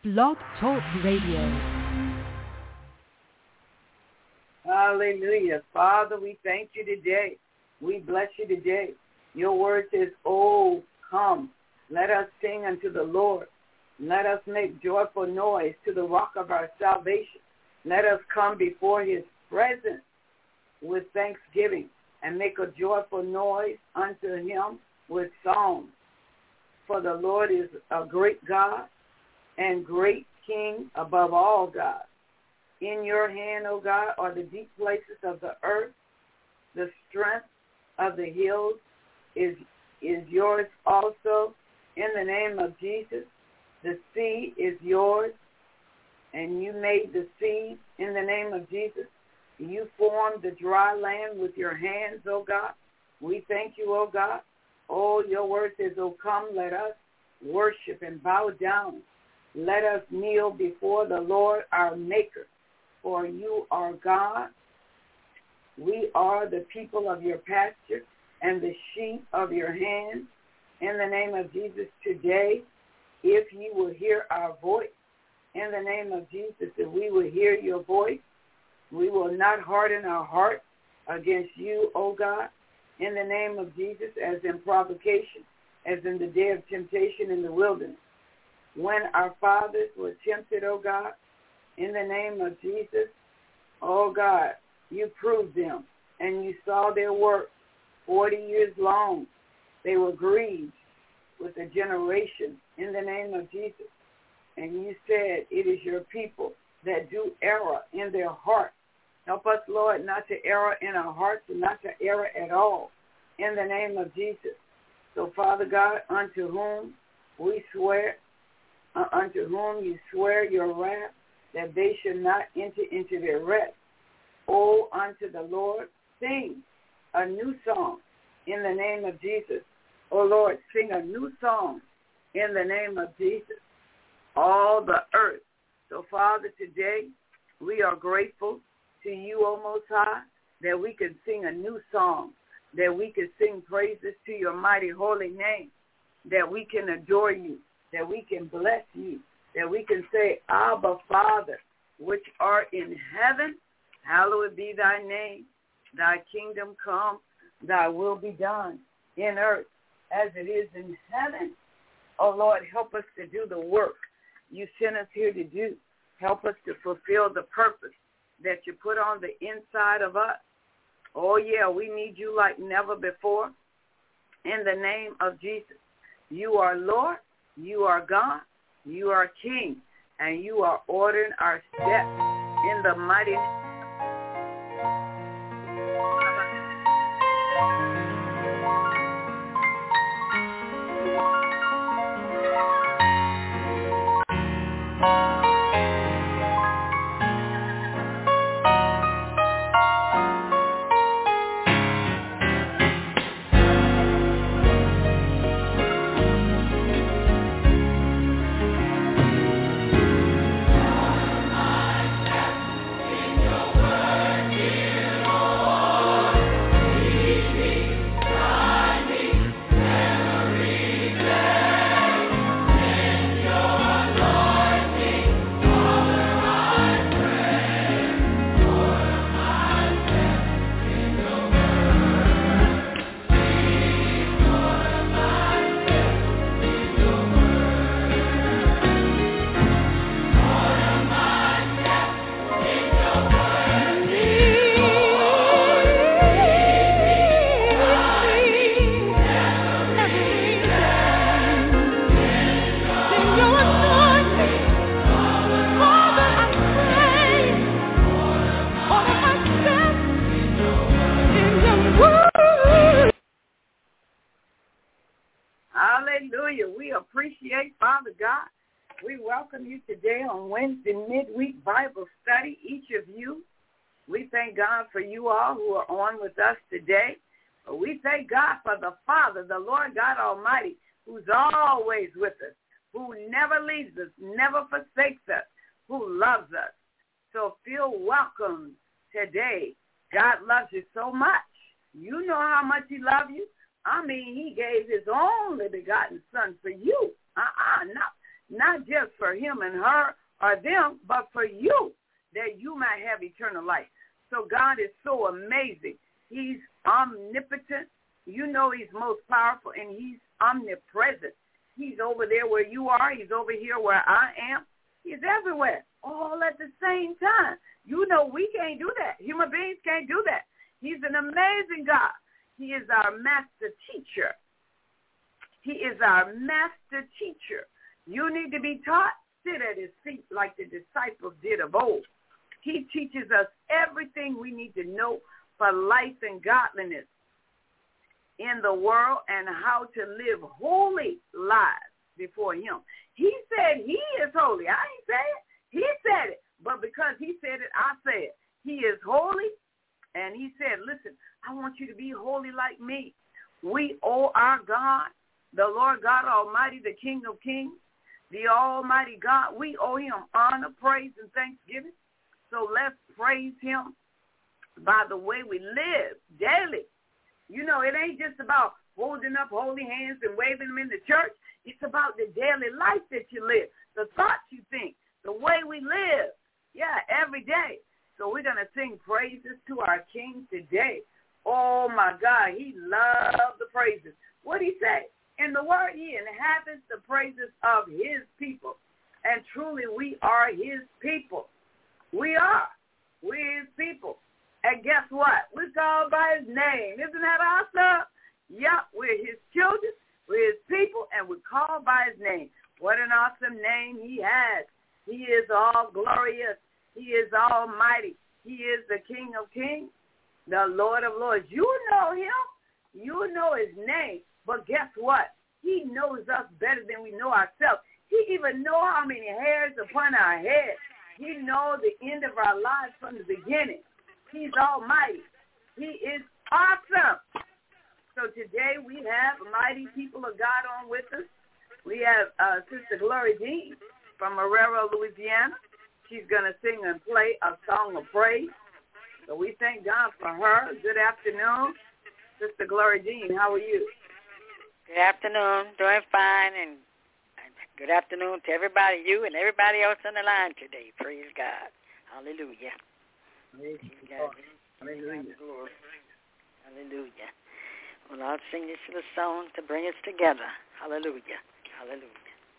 Blog Talk Radio. Hallelujah. Father, we thank you today. We bless you today. Your word says, oh, come. Let us sing unto the Lord. Let us make joyful noise to the rock of our salvation. Let us come before his presence with thanksgiving and make a joyful noise unto him with songs. For the Lord is a great God and great King above all gods. In your hand, O God, are the deep places of the earth. The strength of the hills is yours also. In the name of Jesus, the sea is yours, and you made the sea in the name of Jesus. You formed the dry land with your hands, O God. We thank you, O God. Oh, your word says, oh, come, let us worship and bow down. Let us kneel before the Lord our Maker, for you are God. We are the people of your pasture and the sheep of your hand. In the name of Jesus today, if you will hear our voice, in the name of Jesus, if we will hear your voice, we will not harden our hearts against you, O God. In the name of Jesus, as in provocation, as in the day of temptation in the wilderness. When our fathers were tempted, O God, in the name of Jesus, O God, you proved them, and you saw their work 40 years long. They were grieved with a generation in the name of Jesus. And you said, it is your people that do error in their hearts. Help us, Lord, not to err in our hearts and not to err at all in the name of Jesus. So, Father God, unto whom we swear, unto whom you swear your wrath, that they should not enter into their rest. Oh, unto the Lord, sing a new song in the name of Jesus. Oh, Lord, sing a new song in the name of Jesus. All the earth. So, Father, today we are grateful to you, O Most High, that we can sing a new song, that we can sing praises to your mighty holy name, that we can adore you, that we can bless you, that we can say, Abba, Father, which art in heaven, hallowed be thy name. Thy kingdom come, thy will be done in earth as it is in heaven. Oh, Lord, help us to do the work you sent us here to do. Help us to fulfill the purpose that you put on the inside of us. Oh, yeah, we need you like never before. In the name of Jesus, you are Lord, you are God, you are King, and you are ordering our steps in the mighty name. Hallelujah. We appreciate Father God. We welcome you today on Wednesday midweek Bible study, each of you. We thank God for you all who are on with us today. We thank God for the Father, the Lord God Almighty, who's always with us, who never leaves us, never forsakes us, who loves us. So feel welcome today. God loves you so much. You know how much he loves you. I mean, he gave his only begotten son for you. not just for him and her or them, but for you, that you might have eternal life. So God is so amazing. He's omnipotent. You know he's most powerful, and he's omnipresent. He's over there where you are. He's over here where I am. He's everywhere, all at the same time. You know we can't do that. Human beings can't do that. He's an amazing God. He is our master teacher. He is our master teacher. You need to be taught. Sit at his feet like the disciples did of old. He teaches us everything we need to know for life and godliness in the world and how to live holy lives before him. He said he is holy. I ain't say it. He said it. But because he said it, I say it. He is holy. And he said, listen, I want you to be holy like me. We owe our God, the Lord God Almighty, the King of Kings, the Almighty God. We owe him honor, praise, and thanksgiving. So let's praise him by the way we live daily. You know, it ain't just about holding up holy hands and waving them in the church. It's about the daily life that you live, the thoughts you think, the way we live. Yeah, every day. So we're going to sing praises to our King today. Oh, my God, he loves the praises. What did he say? In the word, he inhabits the praises of his people. And truly, we are his people. We are. We're his people. And guess what? We're called by his name. Isn't that awesome? Yep, we're his children. We're his people, and we're called by his name. What an awesome name he has. He is all glorious. He is almighty. He is the King of Kings, the Lord of Lords. You know him. You know his name. But guess what? He knows us better than we know ourselves. He even knows how many hairs upon our head. He knows the end of our lives from the beginning. He's almighty. He is awesome. So today we have mighty people of God on with us. We have Sister Glory Dean from Marrero, Louisiana. She's going to sing and play a song of praise. So we thank God for her. Good afternoon. Sister Glory Dean, how are you? Good afternoon. Doing fine. And good afternoon to everybody, you and everybody else on the line today. Praise God. Hallelujah. Praise God. Hallelujah. Hallelujah. Well, I'll sing this little song to bring us together. Hallelujah. Hallelujah.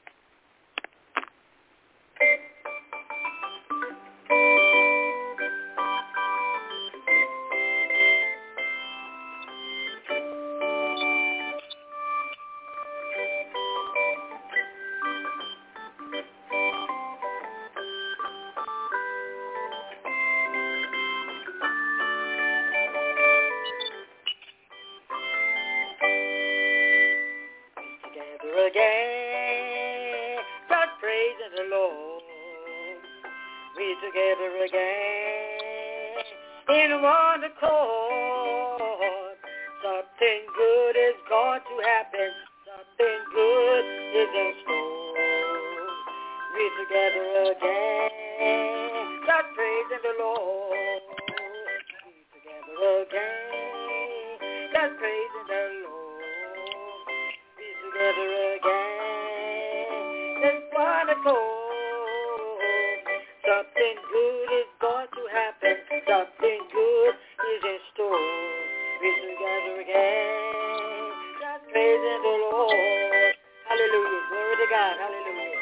Again, start praising the Lord. We together again in one accord. Something good is going to happen. Something good is in store. We together again, start praising the Lord. We together again, start praising the Lord. Together again, let's one accord. Something good is going to happen. Something good is in store. We're together again, just praising the Lord. Hallelujah. Glory to God. Hallelujah.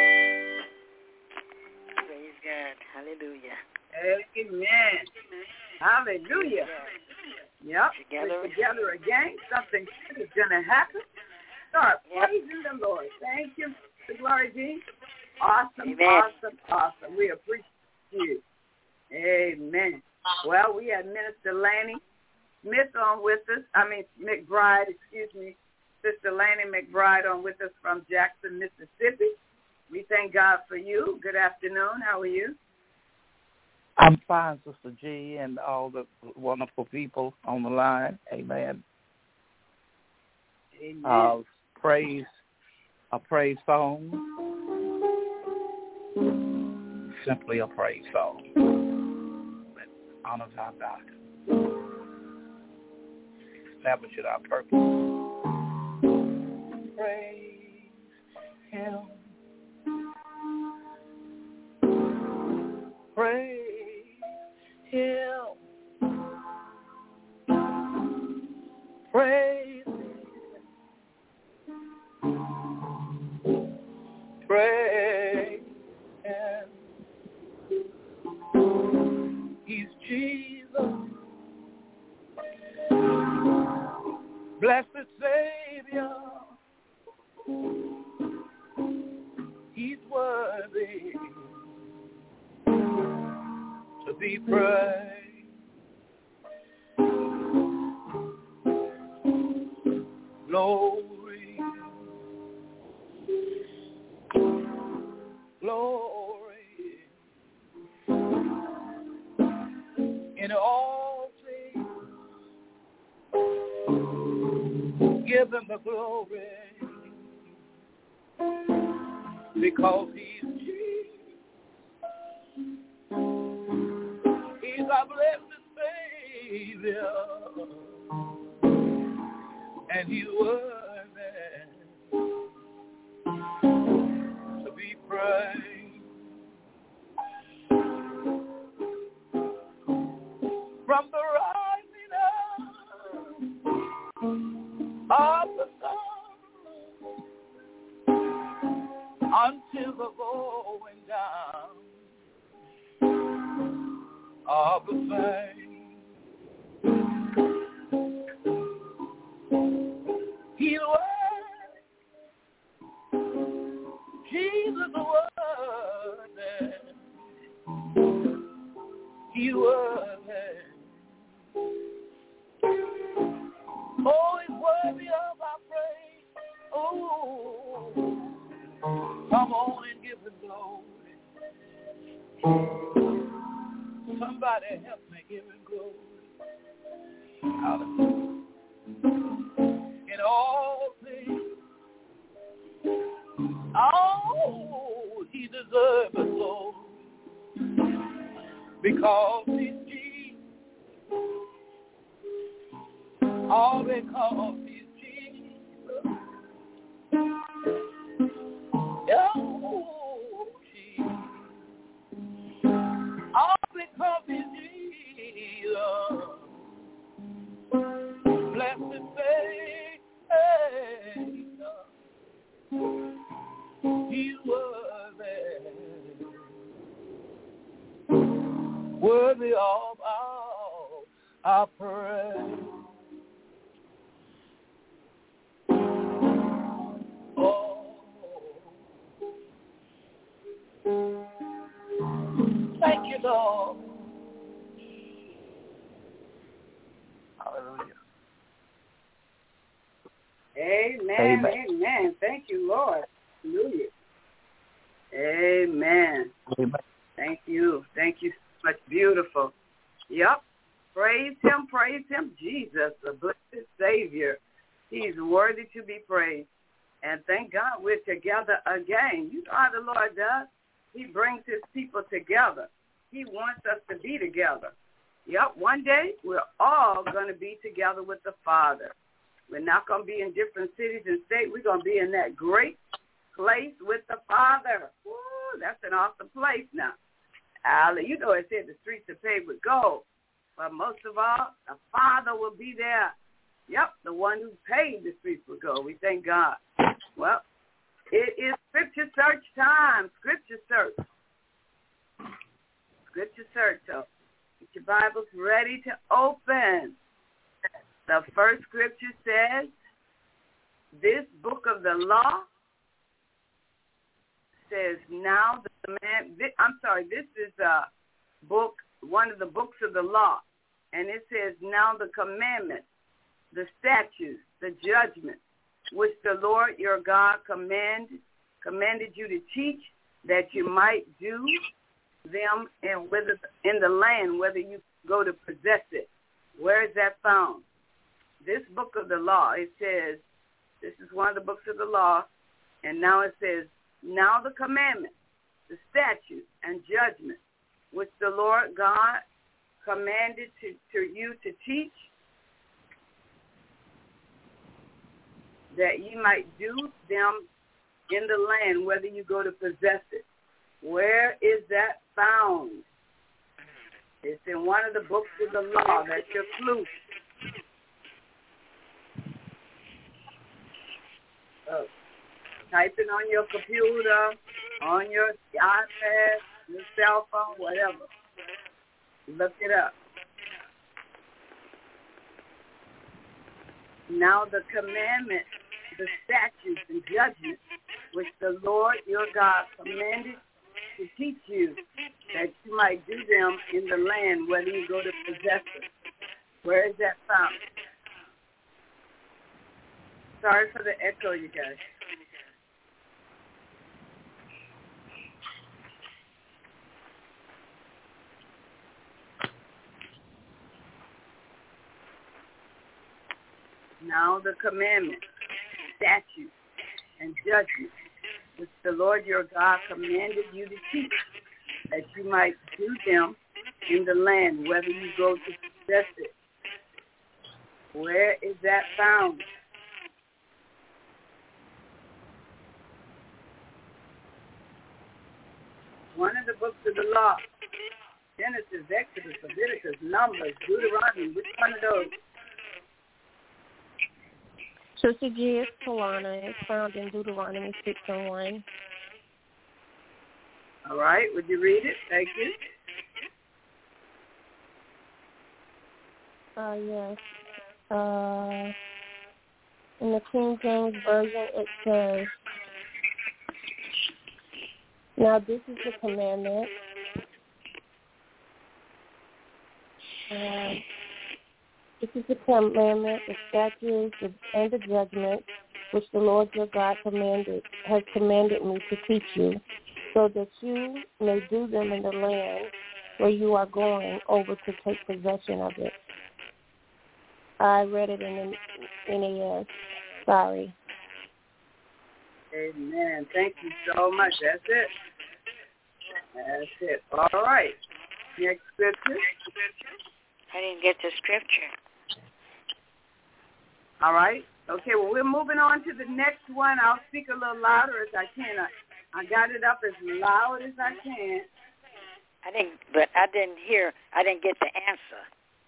Praise God. Hallelujah. Amen. Hallelujah. Yep. We're together again. Something good is going to happen. Start praising the Lord. Thank you, Mr. Glory Dean. Awesome, Amen. Awesome. We appreciate you. Amen. Well, we have Minister Lanny Smith on with us. McBride, Sister Lanny McBride on with us from Jackson, Mississippi. We thank God for you. Good afternoon. How are you? I'm fine, Sister G, and all the wonderful people on the line. Amen. Amen. A praise song, simply a praise song that honors our God, establishes our purpose. Praise Him, worthy to be praised. Glory, glory, in all things, give him the glory, because he's Jesus. He's our blessed Savior, and he's worthy to be praised. From the rising of the sun until the going down of the same, he's worthy. Jesus worthy. He's worthy. Oh, he's worthy of our praise. Oh, come on and give him glory. Somebody help me give him glory. Hallelujah. In all things, oh, he deserves the glory, because he's Jesus. All because he's Jesus. Oh, Jesus. All because he's Jesus. Blessed Savior, he's worthy of all our praise. Oh, thank you, Lord. Hallelujah. Amen. Amen. Thank you, Lord. Hallelujah. Amen. Amen. Thank you. Thank you so much. Beautiful. Yep. Praise him. Jesus, the blessed Savior. He's worthy to be praised. And thank God we're together again. You know how the Lord does. He brings his people together. He wants us to be together. Yep. One day we're all going to be together with the Father. We're not going to be in different cities and states. We're going to be in that great place with the Father. Woo, that's an awesome place now. You know it said the streets are paved with gold. But most of all, the Father will be there. Yep, the one who paved the streets with gold. We thank God. Well, it is Scripture Search time. Scripture Search. Scripture Search. So get your Bibles ready to open. The first scripture says, this book of the law says now the man. This is a book, one of the books of the law, and it says now the commandments, the statutes, the judgments, which the Lord your God commanded you to teach, that you might do them in the land, whether you go to possess it. Where is that found? This book of the law, it says, this is one of the books of the law, and now it says, now the commandments, the statutes and judgments, which the Lord God commanded to you to teach, that ye might do them in the land, whether you go to possess it. Where is that found? It's in one of the books of the law. That's your clue. Type it on your computer, on your iPad, your cell phone, whatever. Look it up. Now the commandments, the statutes and judgments, which the Lord your God commanded to teach you, that you might do them in the land, whether you go to possess it. Where is that found? Sorry for the echo, you guys. Now the commandments, statutes, and judgments, which the Lord your God commanded you to teach, that you might do them in the land, whether you go to possess it. Where is that found? One of the books of the law. Genesis, Exodus, Leviticus, Numbers, Deuteronomy. Which one of those? Sister G is Tawana. It's found in Deuteronomy 6:1. All right. Would you read it? Thank you. Yes. In the King James Version, it says, now this is the commandment. This is the commandment, the statutes, and the judgment which the Lord your God has commanded me to teach you, so that you may do them in the land where you are going over to take possession of it. I read it in NAS. Sorry. Amen. Thank you so much. That's it. That's it. All right. Next scripture. I didn't get the scripture. All right. Okay, well, we're moving on to the next one. I'll speak a little louder as I can. I got it up as loud as I can. I didn't get the answer.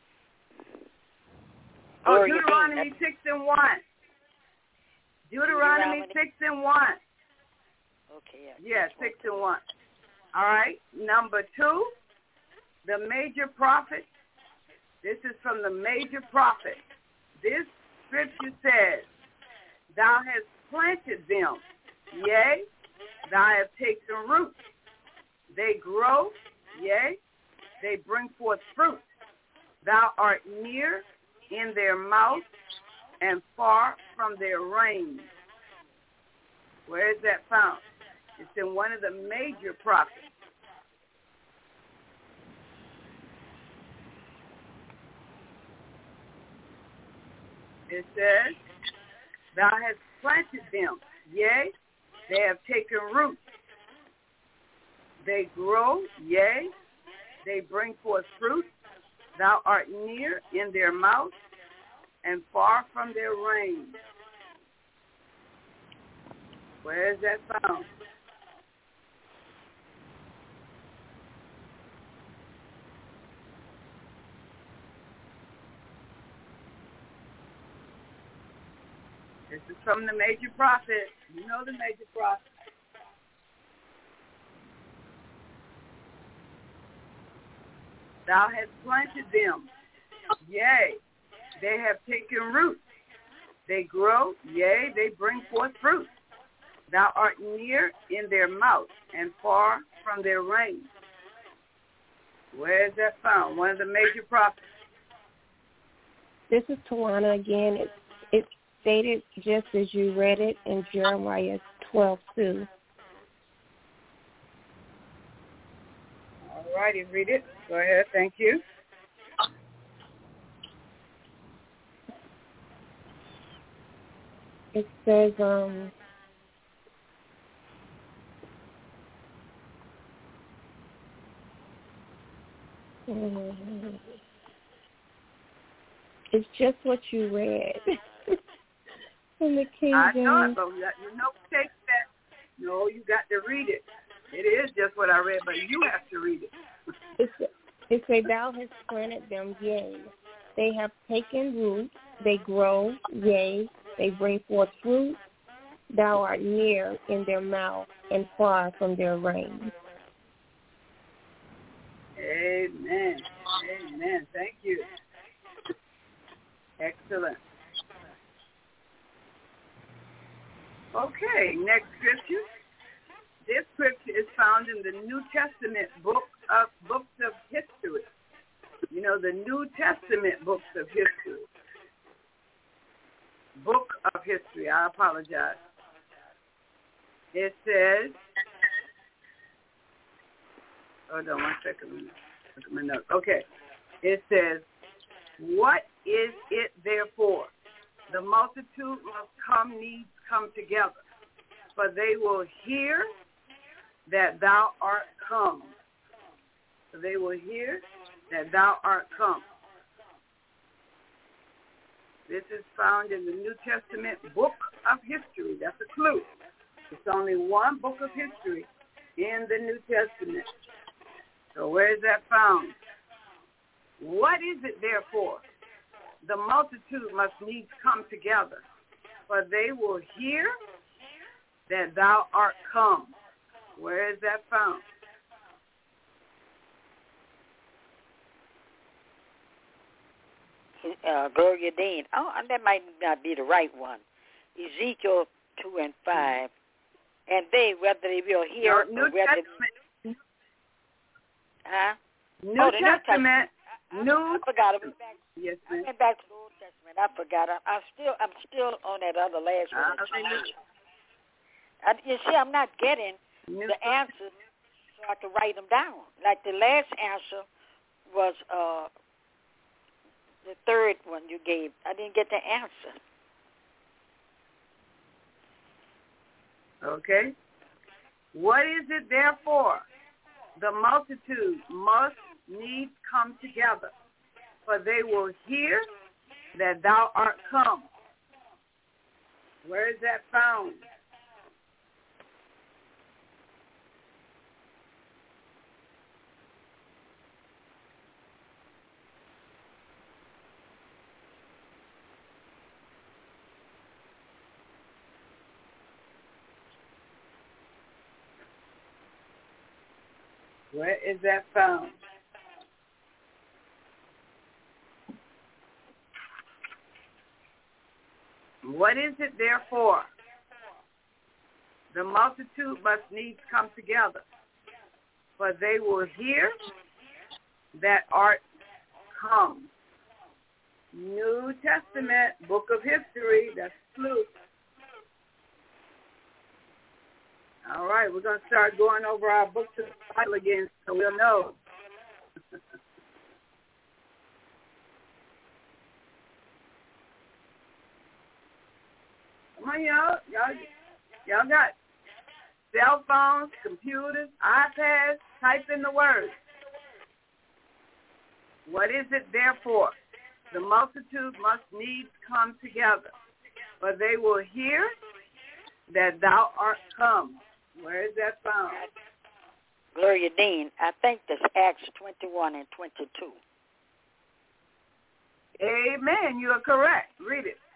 Oh, Deuteronomy 6:1. Deuteronomy 6:1. Okay, yeah. Yeah, 6:1. All right. Number 2, the major prophet. This is from the major prophet. This scripture says, thou hast planted them, yea, thou hast taken root. They grow, yea, they bring forth fruit. Thou art near in their mouth and far from their range. Where is that found? It's in one of the major prophets. It says, thou hast planted them, yea, they have taken root. They grow, yea, they bring forth fruit. Thou art near in their mouth and far from their range. Where is that found? This is from the major prophet. You know the major prophet. Thou hast planted them, yea, they have taken root. They grow, yea, they bring forth fruit. Thou art near in their mouth and far from their range. Where is that found? One of the major prophets. This is Tawana again. It's stated just as you read it in Jeremiah 12:2. All righty, read it. Go ahead. Thank you. It says, it's just what you read in the King James. I know it, but take that. No, you got to read it. It is just what I read, but you have to read it. It says, thou hast planted them, yea, they have taken root, they grow, yea, they bring forth fruit. Thou art near in their mouth and far from their range. Amen. Amen. Thank you. Excellent. Okay, next scripture. This scripture is found in the New Testament books of history. You know, the New Testament books of history. Book of history. I apologize. It says, hold on 1 second. Look at my notes. Okay. It says, what is it therefore? The multitude must needs come together, for they will hear that thou art come. For they will hear that thou art come. This is found in the New Testament book of history. That's a clue. It's only one book of history in the New Testament. So where is that found? What is it therefore? The multitude must needs come together, for they will hear that thou art come. Where is that found? Gloria Dean. Oh, that might not be the right one. Ezekiel 2 and 5. And they, whether they will hear New or whether... Testament. Huh? New Testament. I forgot. Yes, I went back to the Old Testament. I forgot. I'm still on that other last one. You see, I'm not getting the answers so I can write them down. Like the last answer was the third one you gave. I didn't get the answer. Okay. What is it therefore? The multitude must needs come together, for they will hear that thou art come. Where is that found? Where is that found? What is it therefore? The multitude must needs come together, for they will hear that art come. New Testament, book of history, that's Luke. All right, we're going to start going over our books of the Bible again so we'll know. Come on, y'all got cell phones, computers, iPads, type in the words. What is it therefore? The multitude must needs come together, for they will hear that thou art come. Where is that found? Gloria Dean, I think that's Acts 21 and 22. Amen. You are correct. Read it.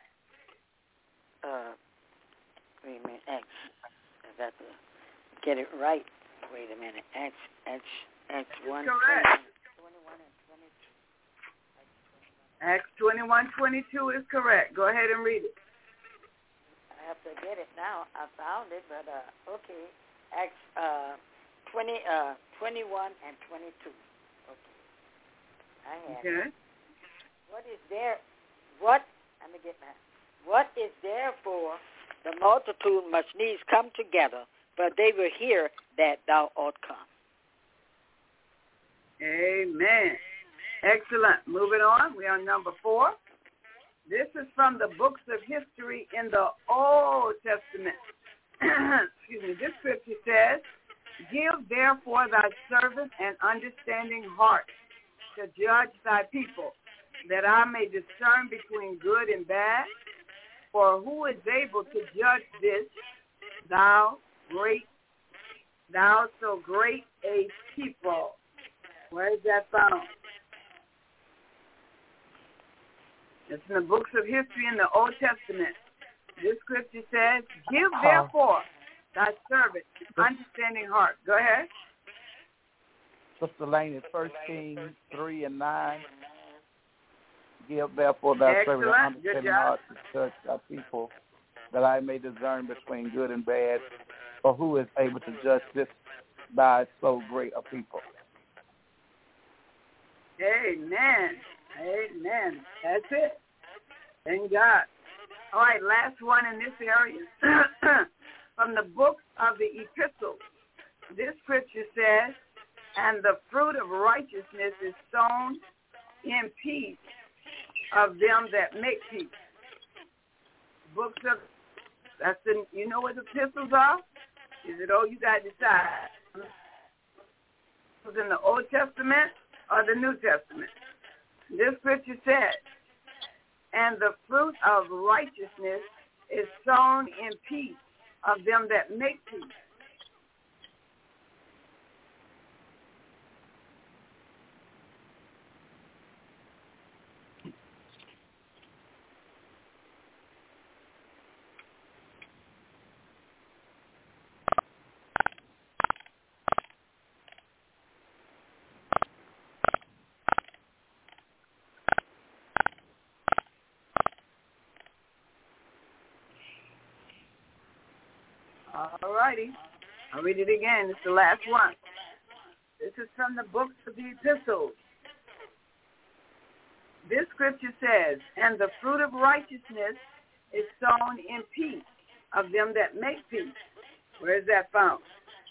Wait a minute. Acts. I got to get it right. Wait a minute. Acts 1. Correct. 21 and 22. Acts 21:22 is correct. Go ahead and read it. I have to get it now. I found it, but okay. Acts 21 and 22. Okay. I have it. What is there? Let me get that. What is therefore the multitude must needs come together, but they will hear that thou art come. Amen. Excellent. Moving on. We are on number 4. This is from the books of history in the Old Testament. Excuse me. This scripture says, give therefore thy servant an understanding heart to judge thy people, that I may discern between good and bad. For who is able to judge this, thou so great a people? Where is that found? It's in the books of history in the Old Testament. This scripture says, give therefore thy servant understanding heart. Go ahead. Sister Lane, is 1 Kings 3 and 9. Give therefore thy servant understanding heart to judge thy people, that I may discern between good and bad. For who is able to judge this, by so great a people. Amen. Amen. That's it. Thank God. All right, last one in this area. From the book of the epistles, this scripture says, and the fruit of righteousness is sown in peace of them that make peace. Books of, that's the, you know what the epistles are? Is it, you got to decide. Was in the Old Testament or the New Testament? This scripture says, and the fruit of righteousness is sown in peace of them that make peace. All righty. I'll read it again. It's the last one. This is from the books of the epistles. This scripture says, and the fruit of righteousness is sown in peace of them that make peace. Where is that found?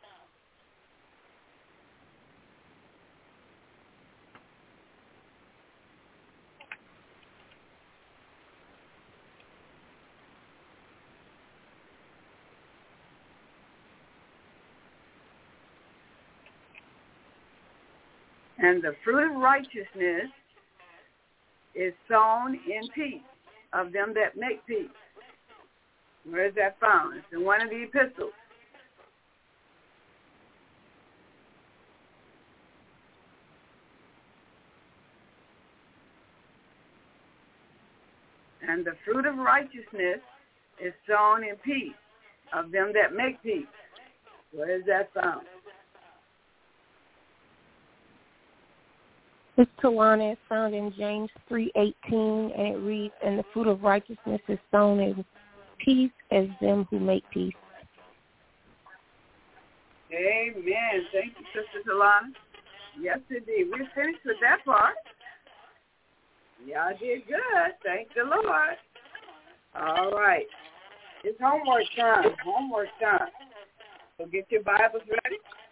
And the fruit of righteousness is sown in peace of them that make peace. Where is that found? It's in one of the epistles. And the fruit of righteousness is sown in peace of them that make peace. Where is that found? This Tawana is found in James 3:18, and it reads, and the fruit of righteousness is sown in peace as them who make peace. Amen. Thank you, Sister Tawana. Yes, indeed. We're finished with that part. Y'all did good. Thank the Lord. All right. It's homework time. Homework time. So get your Bibles ready.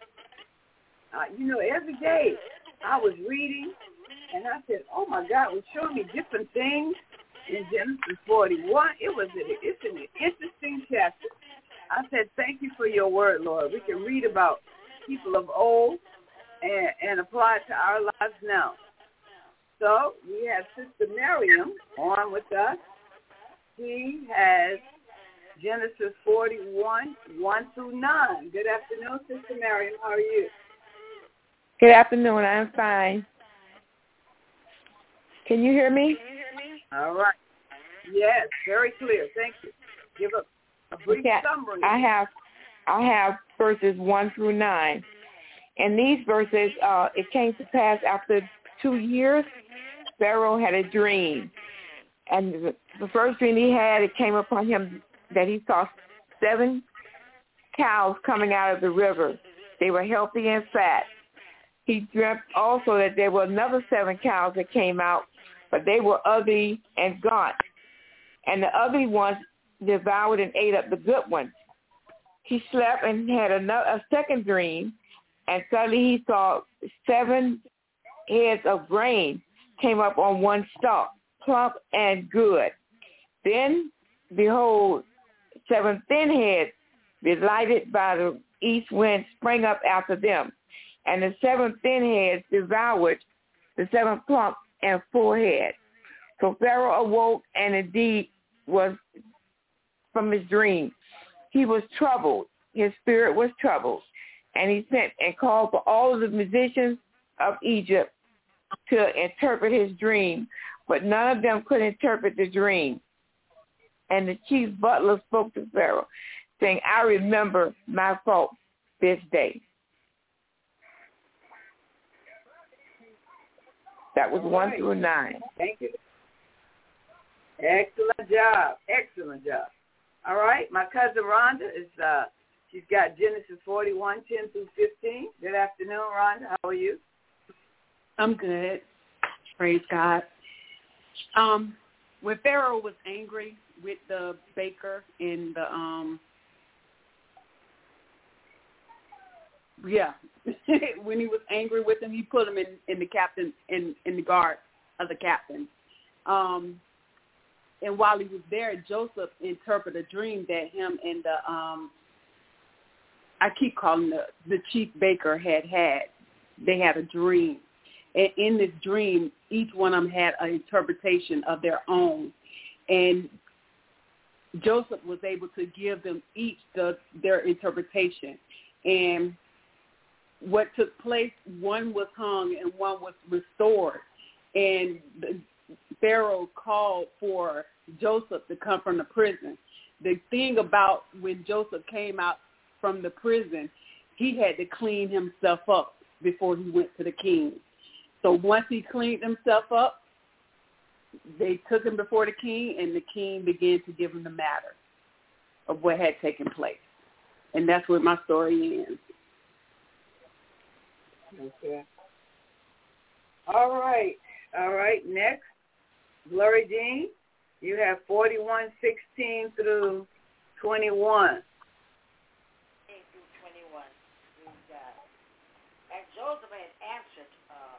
Every day I was reading, and I said, oh, my God, it was showing me different things in Genesis 41. It's an interesting chapter. I said, thank you for your word, Lord. We can read about people of old and apply it to our lives now. So we have Sister Miriam on with us. She has Genesis 41, 1 through 9. Good afternoon, Sister Miriam. How are you? Good afternoon. I'm fine. Can you hear me? All right. Yes, very clear. Thank you. Give a brief summary. I have verses 1 through 9. And these verses, it came to pass after 2 years, Pharaoh had a dream. And the first dream he had, it came upon him that he saw 7 cows coming out of the river. They were healthy and fat. He dreamt also that there were another 7 cows that came out, but they were ugly and gaunt. And the ugly ones devoured and ate up the good ones. He slept and had a second dream, and suddenly he saw 7 heads of grain came up on one stalk, plump and good. Then, behold, 7 thin heads, delighted by the east wind, sprang up after them. And the 7 thin heads devoured the 7 plump and full heads. So Pharaoh awoke, and indeed was from his dream. He was troubled. His spirit was troubled. And he sent and called for all of the musicians of Egypt to interpret his dream. But none of them could interpret the dream. And the chief butler spoke to Pharaoh, saying, I remember my fault this day. That was 1 through 9. Thank you. Excellent job. Excellent job. All right. My cousin Rhonda is, She's got Genesis 41, 10 through 15. Good afternoon, Rhonda. How are you? I'm good. Praise God. When Pharaoh was angry with the baker in the when he was angry with him, he put him in the captain in the guard of the captain. And while he was there, Joseph interpreted a dream that him and the I keep calling the chief baker had. They had a dream. And in this dream, each one of them had an interpretation of their own. And Joseph was able to give them each their interpretation. And what took place, one was hung and one was restored. And Pharaoh called for Joseph to come from the prison. The thing about when Joseph came out from the prison, he had to clean himself up before he went to the king. So once he cleaned himself up, they took him before the king, and the king began to give him the matter of what had taken place. And that's where my story ends. Okay. All right. Next, Glory Jean, you have 41:16 through 21. And Joseph had answered.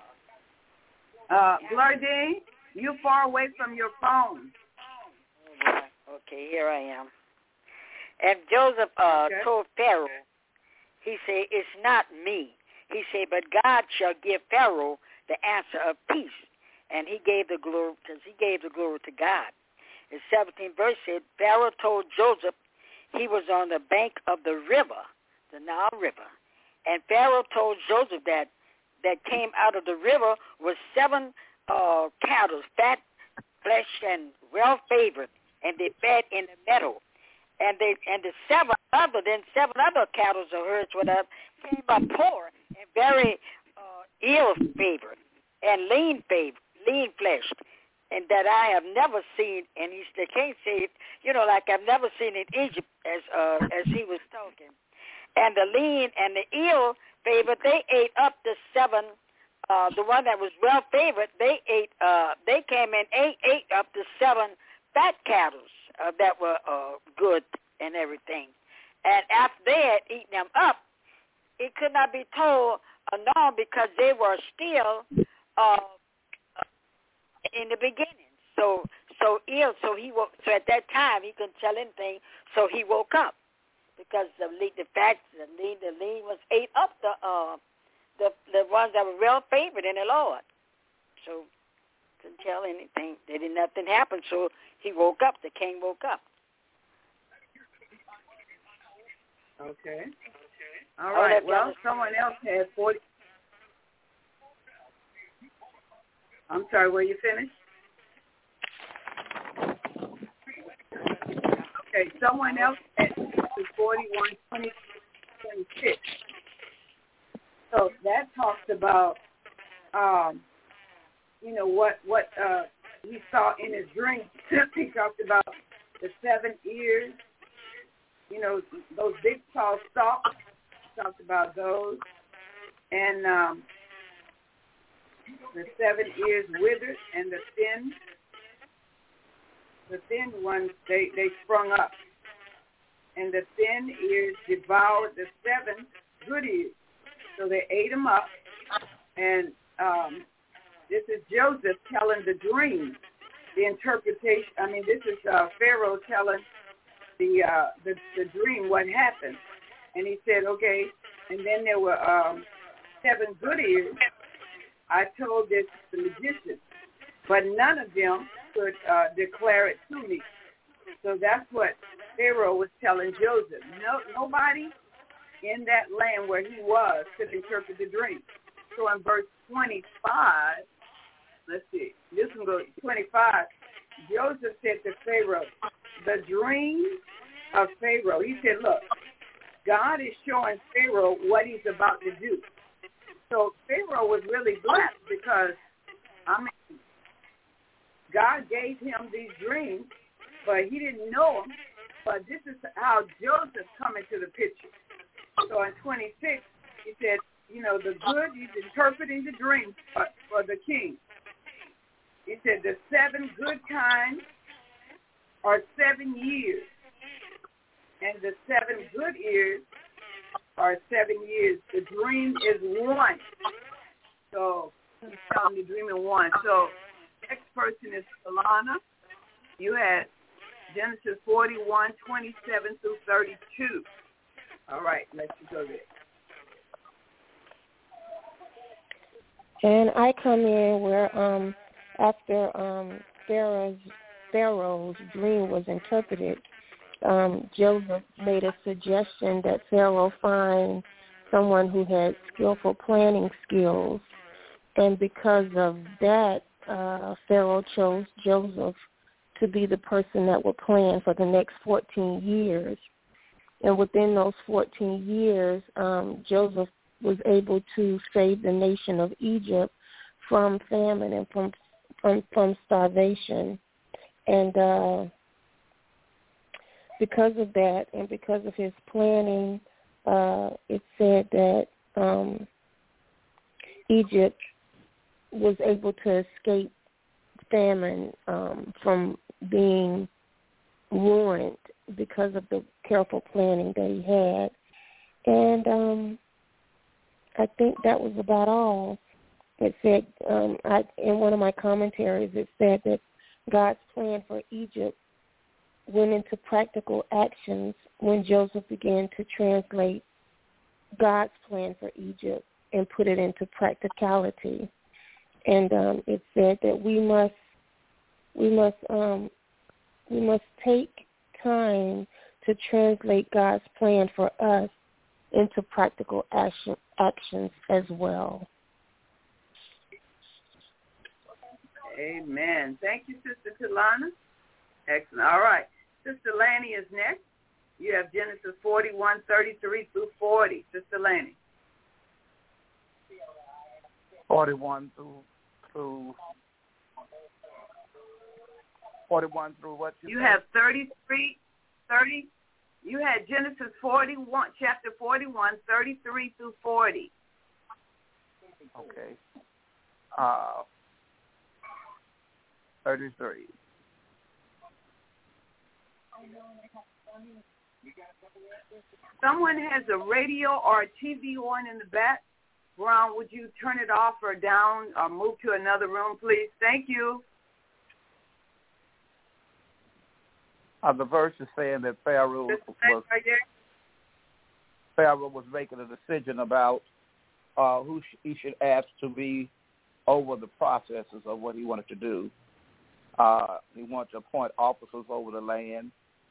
Glory Jean, you far away from your phone. Okay, here I am. And Joseph told Pharaoh, he said, "It's not me." He said, "But God shall give Pharaoh the answer of peace." And he gave the glory, because he gave the glory to God. The 17th verse said, Pharaoh told Joseph he was on the bank of the river, the Nile River. And Pharaoh told Joseph that came out of the river was 7 cattle, fat, flesh, and well-favored, and they fed in the meadow. And the 7 other cattle or herds came up poor and very ill-favored and lean-fleshed, and that I have never seen. And the king said, like I've never seen in Egypt, as he was talking. And the lean and the ill-favored, they ate up the 7. The one that was well-favored, they came and ate up the 7 fat cattle that were good and everything. And after they had eaten them up, it could not be told no, because they were still in the beginning. So ill. So he woke. So at that time he couldn't tell anything. So he woke up because the lean was ate up the ones that were well favored in the Lord. So couldn't tell anything. Nothing happened. So he woke up. The king woke up. Okay. All right. Well, someone else has 40. I'm sorry, were you finished? Okay, someone else has 41, 20, 26. So that talks about, what he saw in his dream. He talked about the 7 ears, those big tall stalks. Talked about those, and the 7 ears withered, and the thin ones they sprung up, and the thin ears devoured the 7 good ears. So they ate them up, and this is Joseph telling the dream, the interpretation. I mean, this is Pharaoh telling the dream what happened. And he said, okay, and then there were 7 good ears. I told this to the magician, but none of them could declare it to me. So that's what Pharaoh was telling Joseph. Nobody in that land where he was could interpret the dream. So in verse 25, let's see, this one goes 25. Joseph said to Pharaoh, the dream of Pharaoh. He said, look, God is showing Pharaoh what he's about to do. So Pharaoh was really blessed because, God gave him these dreams, but he didn't know them. But this is how Joseph come into the picture. So in 26, he said, you know, the good, he's interpreting the dream for the king. He said the 7 good times are 7 years, and the 7 good years are 7 years. The dream is 1. So he's telling the dream in 1. So next person is Alana. You had Genesis 41, 27 through 32. All right, let's go there. And I come in where after Pharaoh's dream was interpreted, Joseph made a suggestion that Pharaoh find someone who had skillful planning skills. And because of that, Pharaoh chose Joseph to be the person that would plan for the next 14 years. And within those 14 years, Joseph was able to save the nation of Egypt from famine and from starvation. And because of that and because of his planning, it said that Egypt was able to escape famine from being ruined because of the careful planning that he had. And I think that was about all. It said, in one of my commentaries, it said that God's plan for Egypt went into practical actions when Joseph began to translate God's plan for Egypt and put it into practicality. And it said that we must take time to translate God's plan for us into practical actions as well. Amen. Thank you, Sister Talana. Excellent. All right. Sister Lanny is next. You have Genesis 41, 33 through 40. Sister Lanny. 41 through 41 through what? You have 30. You had Genesis 41, chapter 41, 33 through 40. Okay. 33. Someone has a radio or a TV on in the back. Brown, would you turn it off or down or move to another room, please? Thank you. The verse is saying that Pharaoh was making a decision about who he should ask to be over the processes of what he wanted to do. He wanted to appoint officers over the land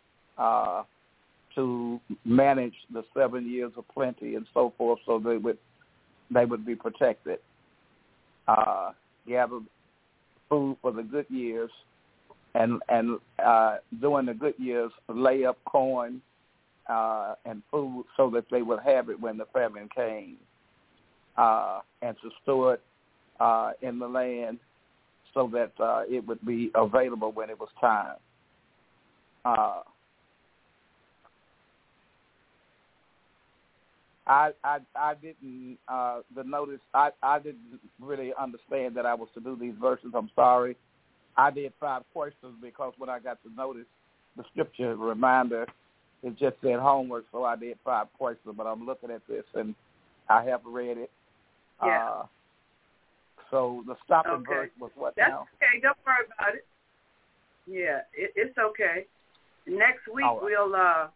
to manage the 7 years of plenty and so forth, so they would be protected. Gather food for the good years, and during the good years, lay up corn and food so that they would have it when the famine came, and to store it in the land so that it would be available when it was time. I didn't I didn't really understand that I was to do these verses. I'm sorry. I did 5 questions because when I got to notice the scripture reminder, it just said homework, so I did 5 questions. But I'm looking at this and I have read it. Yeah. So the stopping verse was what That's now? Okay, don't worry about it. Yeah, it's okay. Next week we'll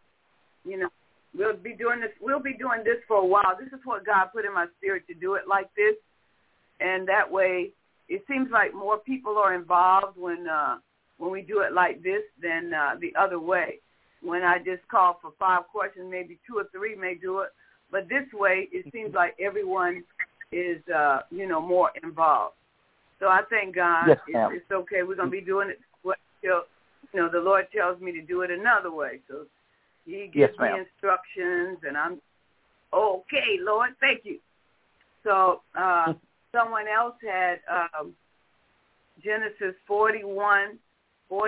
be doing this. We'll be doing this for a while. This is what God put in my spirit to do it like this, and that way it seems like more people are involved when we do it like this than the other way. When I just call for 5 questions, maybe 2 or 3 may do it, but this way it seems like everyone is more involved. So I thank God. Yes, it's okay. We're gonna be doing it till the Lord tells me to do it another way. So He gives me instructions, and I'm okay, Lord. Thank you. So someone else had Genesis 41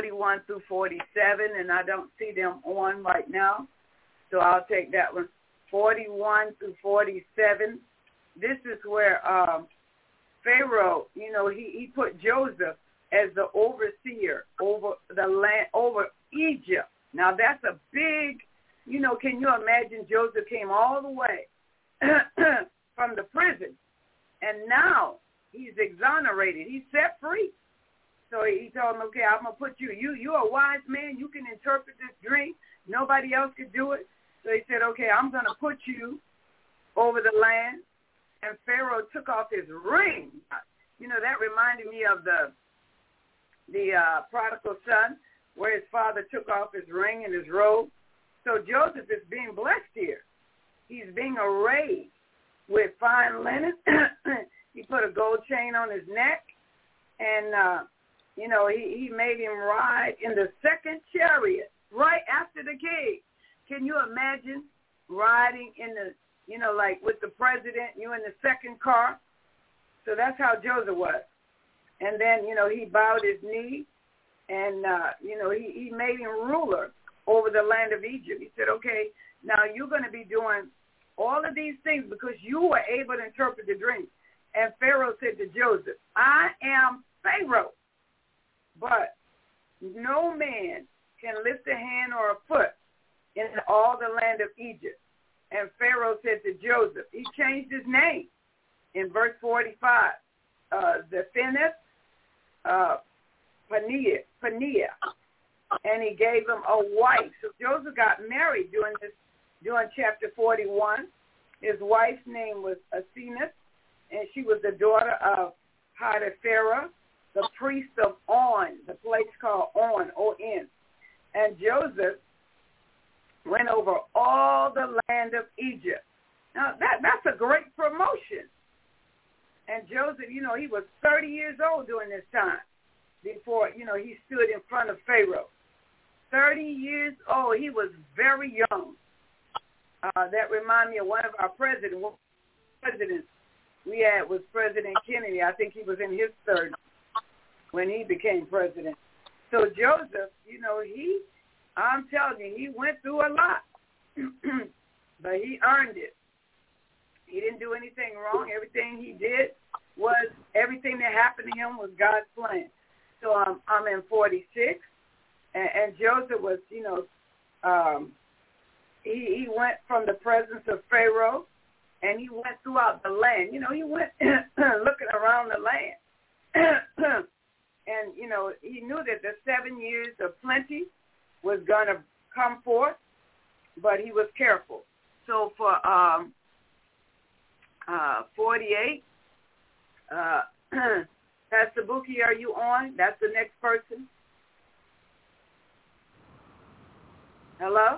through 47, and I don't see them on right now, so I'll take that one. 41 through 47. This is where Pharaoh, he put Joseph as the overseer over the land, over Egypt. Now that's a big, can you imagine? Joseph came all the way from the prison, and now he's exonerated. He's set free. So he told him, okay, I'm going to put you're a wise man. You can interpret this dream. Nobody else could do it. So he said, okay, I'm going to put you over the land. And Pharaoh took off his ring. That reminded me of the prodigal son, where his father took off his ring and his robe. So Joseph is being blessed here. He's being arrayed with fine linen. He put a gold chain on his neck. And, he made him ride in the second chariot right after the king. Can you imagine riding in the, like with the president, you in the second car? So that's how Joseph was. And then, he bowed his knee and, he made him ruler over the land of Egypt. He said, okay, now you're going to be doing all of these things because you were able to interpret the dream. And Pharaoh said to Joseph, I am Pharaoh, but no man can lift a hand or a foot in all the land of Egypt. And Pharaoh said to Joseph, he changed his name in verse 45, Zephaniah, Paneah, and he gave him a wife. So Joseph got married during chapter 41. His wife's name was Asenath, and she was the daughter of Potiphar, the priest of On, the place called On, O-N. And Joseph went over all the land of Egypt. Now, that's a great promotion. And Joseph, he was 30 years old during this time before, he stood in front of Pharaoh. 30 years old. He was very young. That reminded me of one of our presidents we had was President Kennedy. I think he was in his 30s when he became president. So Joseph, I'm telling you, he went through a lot, but he earned it. He didn't do anything wrong. Everything he did everything that happened to him was God's plan. So I'm in 46, and Joseph was, he went from the presence of Pharaoh, and he went throughout the land. He went looking around the land. And, he knew that the 7 years of plenty was going to come forth, but he was careful. So for 48, Pastor Buki, are you on? That's the next person. Hello?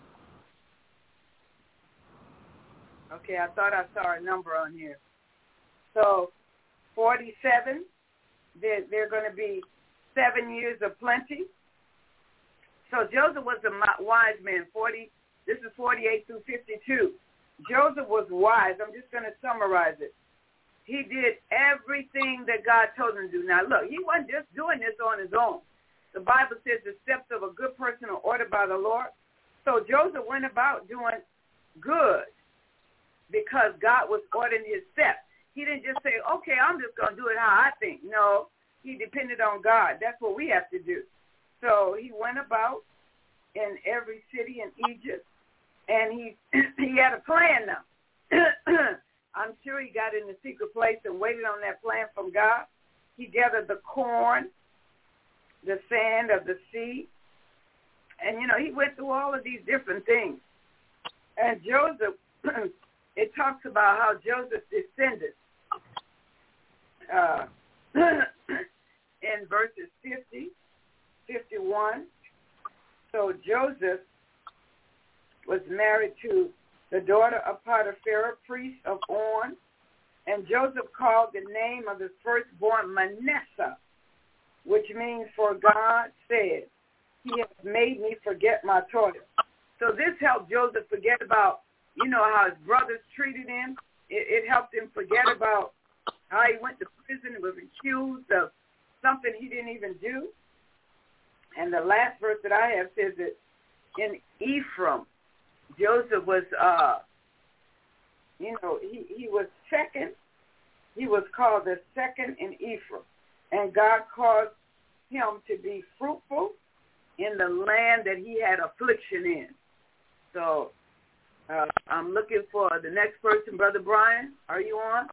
Okay, I thought I saw a number on here. So 47, they're going to be 7 years of plenty. So Joseph was a wise man. This is 48 through 52. Joseph was wise. I'm just going to summarize it. He did everything that God told him to do. Now, look, he wasn't just doing this on his own. The Bible says the steps of a good person are ordered by the Lord. So Joseph went about doing good because God was ordering his steps. He didn't just say, okay, I'm just going to do it how I think. No, he depended on God. That's what we have to do. So he went about in every city in Egypt, and he had a plan now. I'm sure he got in the secret place and waited on that plan from God. He gathered the corn, the sand of the sea, and, he went through all of these different things. And Joseph, it talks about how Joseph descended in verses 50, 51. So Joseph was married to the daughter of Potiphar, priest of On, and Joseph called the name of his firstborn Manasseh, which means, for God said, he has made me forget my toil. So this helped Joseph forget about, how his brothers treated him. It helped him forget about how he went to prison and was accused of something he didn't even do. And the last verse that I have says that in Ephraim, Joseph was he was second. He was called the second in Ephraim. And God caused him to be fruitful in the land that he had affliction in. So I'm looking for the next person. Brother Brian, are you on?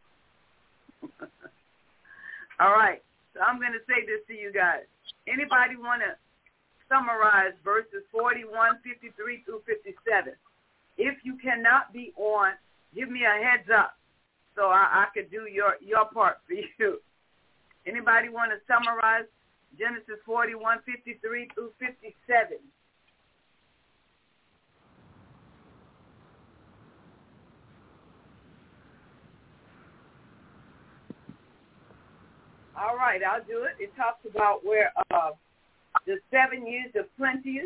All right. So I'm going to say this to you guys. Anybody want to summarize verses 41, 53 through 57? If you cannot be on, give me a heads up so I could do your part for you. Anybody want to summarize Genesis 41, 53 through 57? All right, I'll do it. It talks about where the 7 years of plenteous,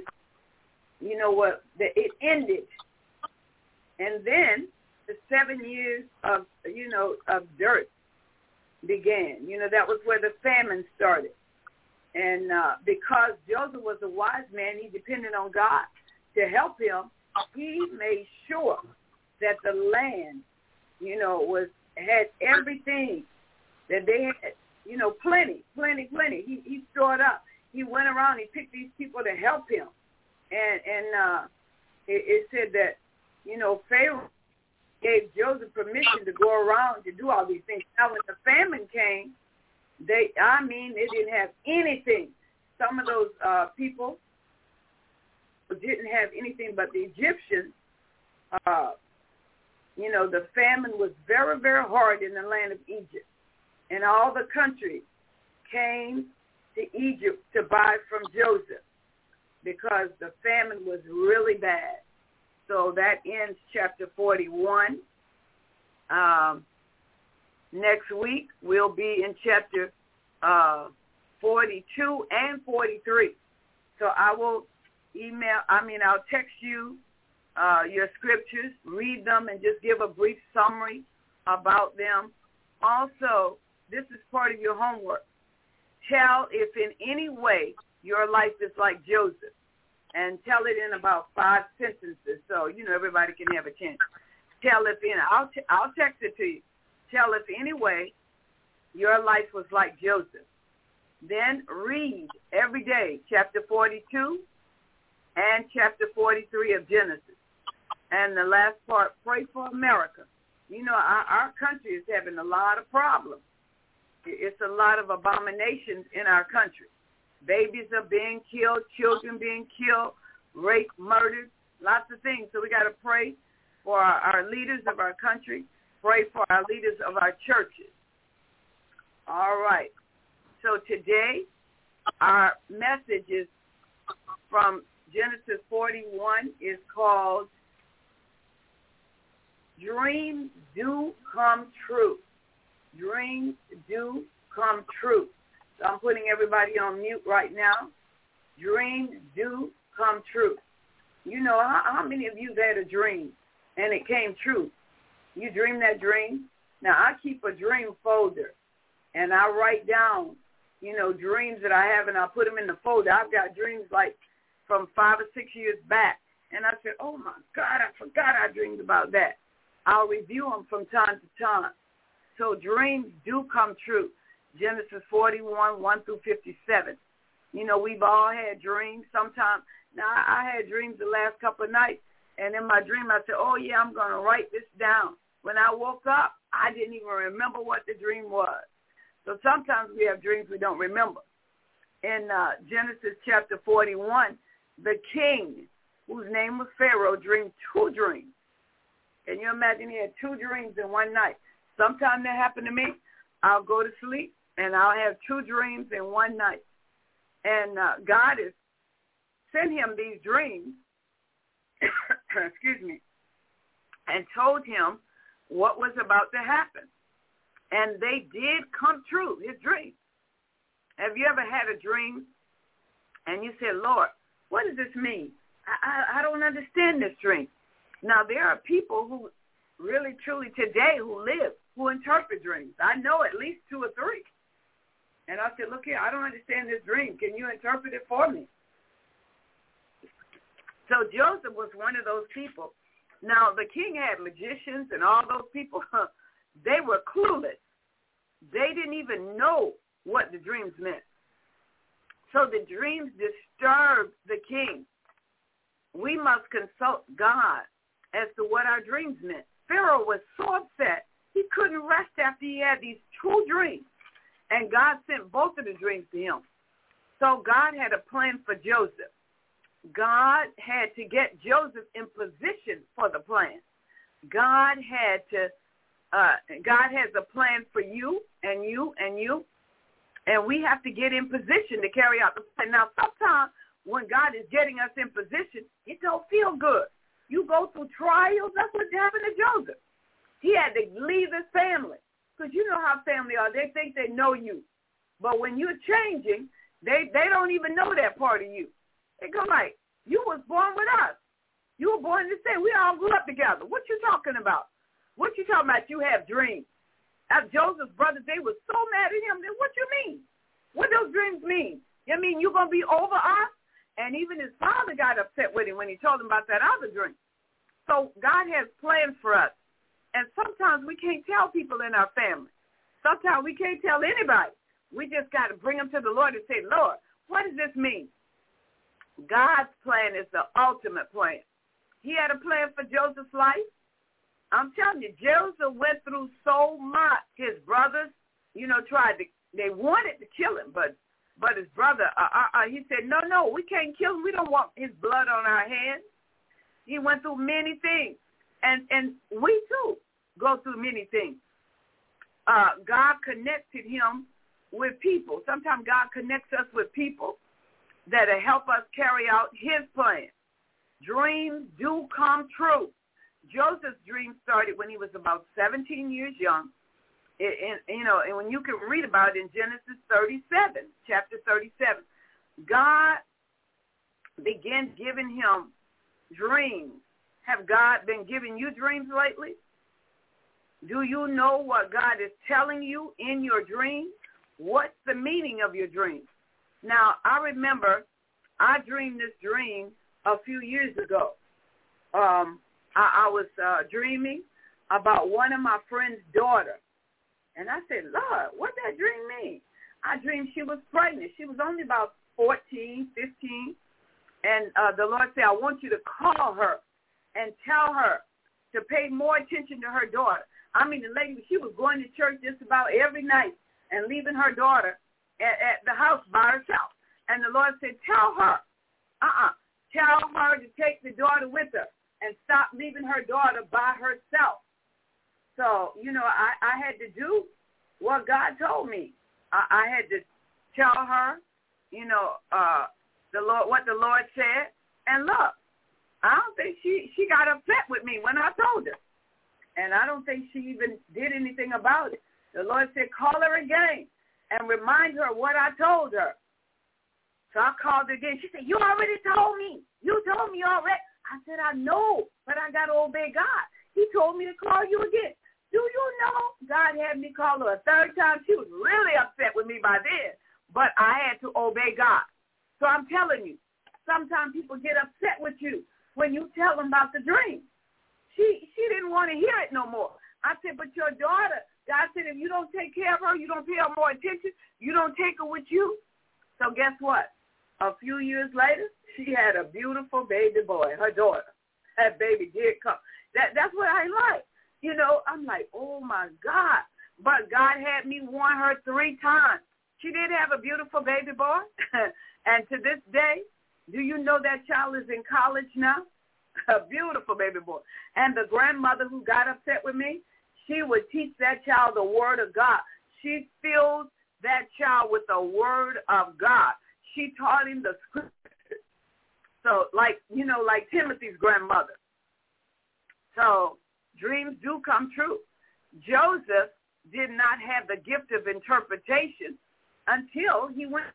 it ended. And then the 7 years of dirt began. That was where the famine started. And because Joseph was a wise man, he depended on God to help him. He made sure that the land, had everything that they had, plenty. He stored up. He went around, he picked these people to help him. And it said that, Pharaoh gave Joseph permission to go around to do all these things. Now, when the famine came, they didn't have anything. Some of those people didn't have anything, but the Egyptians, the famine was very, very hard in the land of Egypt. And all the country came to Egypt to buy from Joseph because the famine was really bad. So that ends chapter 41. Next week, we'll be in chapter 42 and 43. So I'll text you your scriptures, read them, and just give a brief summary about them. Also, this is part of your homework. Tell if in any way your life is like Joseph. And tell it in about 5 sentences so, everybody can have a chance. Tell if I'll text it to you. Tell if any way your life was like Joseph. Then read every day chapter 42 and chapter 43 of Genesis. And the last part, pray for America. Our country is having a lot of problems. It's a lot of abominations in our country. Babies are being killed, children being killed, raped, murdered, lots of things. So we got to pray for our leaders of our country, pray for our leaders of our churches. All right. So today, our message is from Genesis 41 is called Dreams Do Come True. Dreams do come true. So I'm putting everybody on mute right now. Dreams do come true. How many of you had a dream and it came true? You dreamed that dream? Now, I keep a dream folder, and I write down, dreams that I have, and I put them in the folder. I've got dreams like from 5 or 6 years back, and I said, oh, my God, I forgot I dreamed about that. I'll review them from time to time. So dreams do come true. Genesis 41, 1 through 57. We've all had dreams. Sometimes, now I had dreams the last couple of nights, and in my dream I said, oh, yeah, I'm going to write this down. When I woke up, I didn't even remember what the dream was. So sometimes we have dreams we don't remember. In Genesis chapter 41, the king, whose name was Pharaoh, dreamed 2 dreams. Can you imagine he had 2 dreams in one night? Sometime that happened to me. I'll go to sleep, and I'll have 2 dreams in one night. And God has sent him these dreams, excuse me, and told him what was about to happen. And they did come true, his dreams. Have you ever had a dream and you said, Lord, what does this mean? I don't understand this dream. Now, there are people who really, truly today who interpret dreams. I know at least 2 or 3. And I said, look here, I don't understand this dream. Can you interpret it for me? So Joseph was one of those people Now, the king had magicians and all those people. They were clueless. They didn't even know what the dreams meant. So the dreams disturbed the king. We must consult God as to what our dreams meant. Pharaoh was so upset, he couldn't rest after he had these two dreams. And God sent both of the dreams to him. So God had a plan for Joseph. God had to get Joseph in position for the plan. God has a plan for you and you and you. And we have to get in position to carry out the plan. Now, sometimes when God is getting us in position, it don't feel good. You go through trials. That's what happened to Joseph. He had to leave his family. Because you know how family are. They think they know you. But when you're changing, they don't even know that part of you. They go like, you was born with us. You were born the same. We all grew up together. What you talking about? What you talking about? You have dreams. As Joseph's brothers, they were so mad at him. Then what you mean? What those dreams mean? You mean you're going to be over us? And even his father got upset with him when he told him about that other dream. So God has plans for us. And sometimes we can't tell people in our family. Sometimes we can't tell anybody. We just got to bring them to the Lord and say, Lord, what does this mean? God's plan is the ultimate plan. He had a plan for Joseph's life. I'm telling you, Joseph went through so much. His brothers, they wanted to kill him, but his brother, he said, no, we can't kill him. We don't want his blood on our hands. He went through many things, and we too go through many things. God connected him with people. Sometimes God connects us with people that help us carry out his plan. Dreams do come true. Joseph's dream started when he was about 17 years young. And when you can read about it in Genesis 37, chapter 37, God began giving him dreams. Have God been giving you dreams lately? Do you know what God is telling you in your dreams? What's the meaning of your dreams? Now, I remember I dreamed this dream a few years ago. I was dreaming about one of my friend's daughter. And I said, Lord, what that dream mean? I dreamed she was pregnant. She was only about 14, 15. And the Lord said, I want you to call her and tell her to pay more attention to her daughter. I mean, the lady, she was going to church just about every night and leaving her daughter at the house by herself. And the Lord said, tell her to take the daughter with her and stop leaving her daughter by herself. So, I had to do what God told me. I had to tell her, the Lord, what the Lord said. And look, I don't think she got upset with me when I told her. And I don't think she even did anything about it. The Lord said, call her again and remind her what I told her. So I called her again. She said, you already told me. You told me already. I said, I know, but I got to obey God. He told me to call you again. Do you know God had me call her a third time? She was really upset with me by then, but I had to obey God. So I'm telling you, sometimes people get upset with you when you tell them about the dream. She didn't want to hear it no more. I said, but your daughter, God said, if you don't take care of her, you don't pay her more attention, you don't take her with you. So guess what? A few years later, she had a beautiful baby boy, her daughter. That baby did come. That's what I like. I'm like, oh, my God. But God had me warn her 3 times. She did have a beautiful baby boy. And to this day, do you know that child is in college now? A beautiful baby boy. And the grandmother who got upset with me, she would teach that child the word of God. She filled that child with the word of God. She taught him the scriptures. So, like Timothy's grandmother. So, dreams do come true. Joseph did not have the gift of interpretation until he went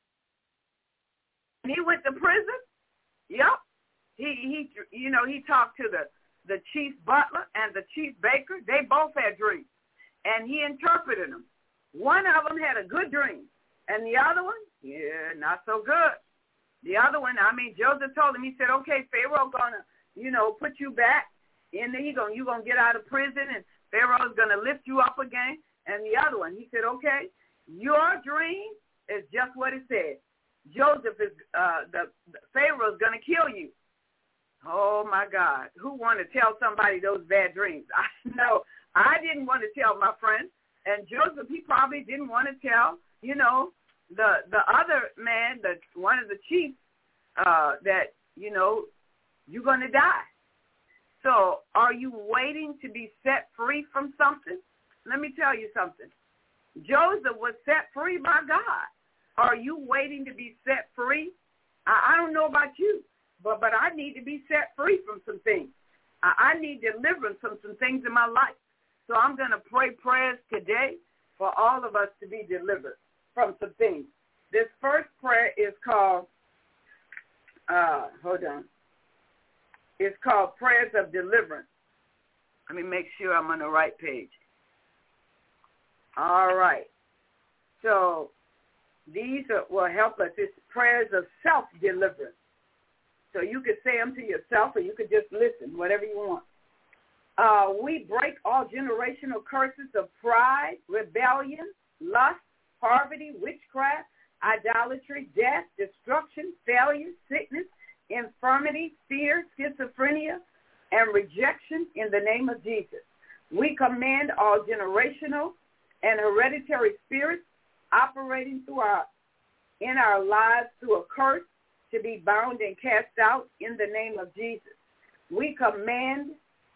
to prison. Yep. He talked to the chief butler and the chief baker. They both had dreams, and he interpreted them. One of them had a good dream, and the other one, not so good. The other one, Joseph told him, he said, okay, Pharaoh gonna, put you back in there. You're going to get out of prison, and Pharaoh's going to lift you up again. And the other one, he said, okay, your dream is just what it said. Joseph is, the Pharaoh's going to kill you. Oh, my God. Who want to tell somebody those bad dreams? I know. I didn't want to tell my friend. And Joseph, he probably didn't want to tell, the other man, one of the chiefs, that, you're going to die. So are you waiting to be set free from something? Let me tell you something. Joseph was set free by God. Are you waiting to be set free? I don't know about you, but I need to be set free from some things. I need deliverance from some things in my life. So I'm going to pray prayers today for all of us to be delivered from some things. This first prayer is called, It's called Prayers of Deliverance. Let me make sure I'm on the right page. All right. So these will help us. It's prayers of self-deliverance. So you could say them to yourself, or you could just listen, whatever you want. We break all generational curses of pride, rebellion, lust, poverty, witchcraft, idolatry, death, destruction, failure, sickness, infirmity, fear, schizophrenia, and rejection in the name of Jesus. We command all generational and hereditary spirits operating in our lives through a curse to be bound and cast out in the name of Jesus. We command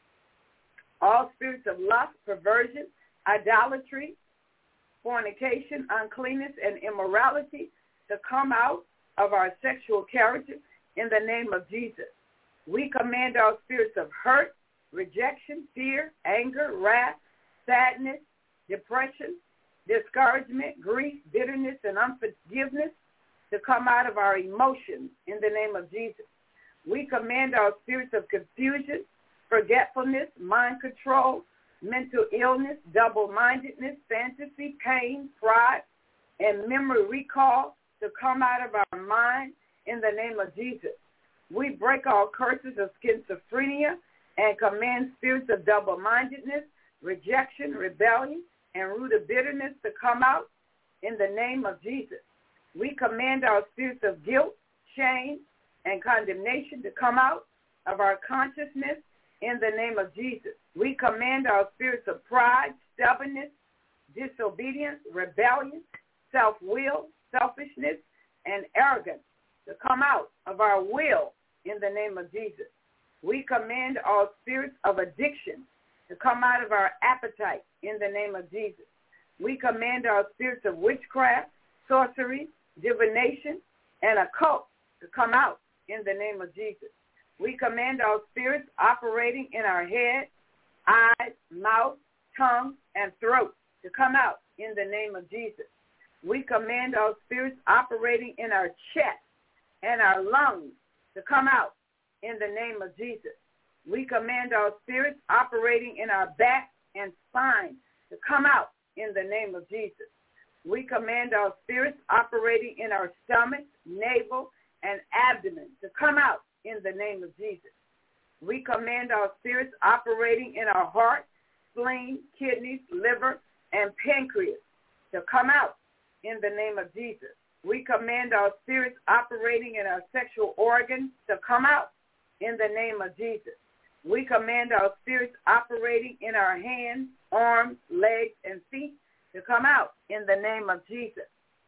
all spirits of lust, perversion, idolatry, fornication, uncleanness, and immorality to come out of our sexual character in the name of Jesus. We command all spirits of hurt, rejection, fear, anger, wrath, sadness, depression, discouragement, grief, bitterness, and unforgiveness to come out of our emotions in the name of Jesus. We command our spirits of confusion, forgetfulness, mind control, mental illness, double-mindedness, fantasy, pain, pride, and memory recall to come out of our mind in the name of Jesus. We break all curses of schizophrenia and command spirits of double-mindedness, rejection, rebellion, and root of bitterness to come out in the name of Jesus. We command our spirits of guilt, shame, and condemnation to come out of our consciousness in the name of Jesus. We command our spirits of pride, stubbornness, disobedience, rebellion, self-will, selfishness, and arrogance to come out of our will in the name of Jesus. We command all spirits of addiction to come out of our appetite in the name of Jesus. We command our spirits of witchcraft, sorcery, divination, and occult to come out in the name of Jesus. We command our spirits operating in our head, eyes, mouth, tongue, and throat to come out in the name of Jesus. We command our spirits operating in our chest and our lungs to come out in the name of Jesus. We command our spirits operating in our back and spine to come out in the name of Jesus. We command our spirits operating in our stomach, navel, and abdomen to come out in the name of Jesus. We command our spirits operating in our heart, spleen, kidneys, liver, and pancreas to come out in the name of Jesus. We command our spirits operating in our sexual organs to come out in the name of Jesus. We command our spirits operating in our hands, arms, legs, and feet to come out in the name of Jesus.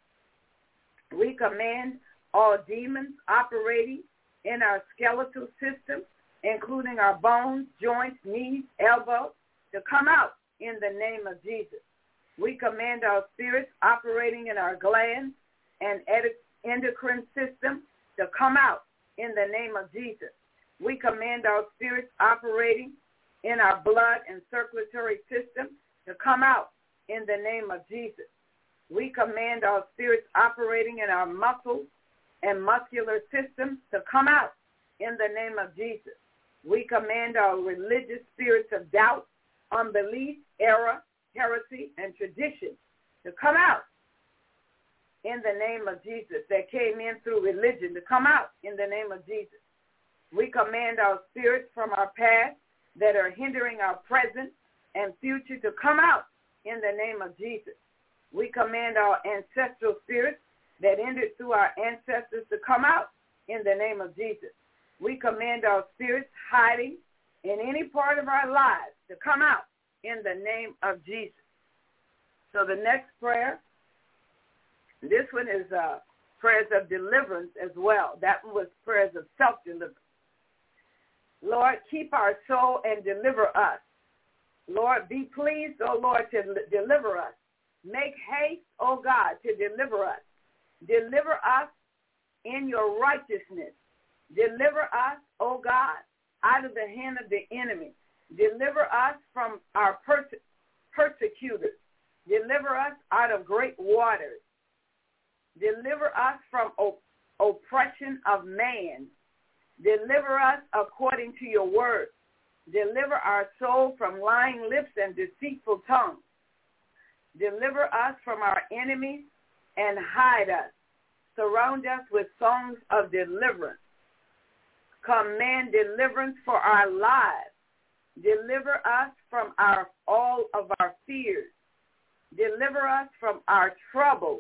We command all demons operating in our skeletal system, including our bones, joints, knees, elbows, to come out in the name of Jesus. We command our spirits operating in our glands and endocrine system to come out in the name of Jesus. We command our spirits operating in our blood and circulatory system to come out in the name of Jesus. We command our spirits operating in our muscles and muscular systems to come out in the name of Jesus. We command our religious spirits of doubt, unbelief, error, heresy, and tradition to come out in the name of Jesus, that came in through religion, to come out in the name of Jesus. We command our spirits from our past that are hindering our present and future to come out in the name of Jesus. We command our ancestral spirits that entered through our ancestors to come out in the name of Jesus. We command our spirits hiding in any part of our lives to come out in the name of Jesus. So the next prayer, this one is prayers of deliverance as well. That one was prayers of self-deliverance. Lord, keep our soul and deliver us. Lord, be pleased, O Lord, to deliver us. Make haste, O God, to deliver us. Deliver us in your righteousness. Deliver us, O God, out of the hand of the enemy. Deliver us from our persecutors. Deliver us out of great waters. Deliver us from oppression of man. Deliver us according to your word. Deliver our soul from lying lips and deceitful tongues. Deliver us from our enemies and hide us. Surround us with songs of deliverance. Command deliverance for our lives. Deliver us from all of our fears. Deliver us from our troubles.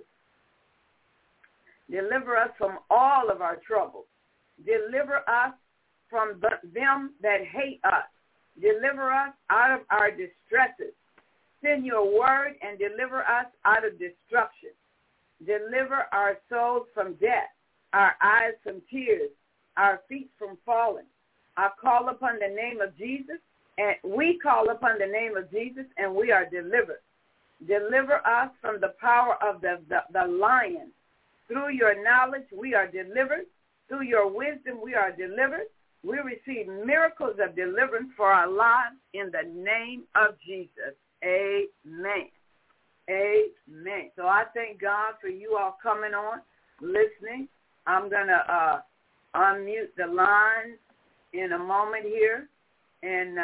Deliver us from all of our troubles. Deliver us from them that hate us. Deliver us out of our distresses. Send your word and deliver us out of destruction. Deliver our souls from death, our eyes from tears, our feet from falling. I call upon the name of Jesus, and we call upon the name of Jesus, and we are delivered. Deliver us from the power of the lion. Through your knowledge, we are delivered. Through your wisdom, we are delivered. We receive miracles of deliverance for our lives in the name of Jesus. Amen. Amen. So I thank God for you all coming on, listening. I'm going to unmute the lines in a moment here, and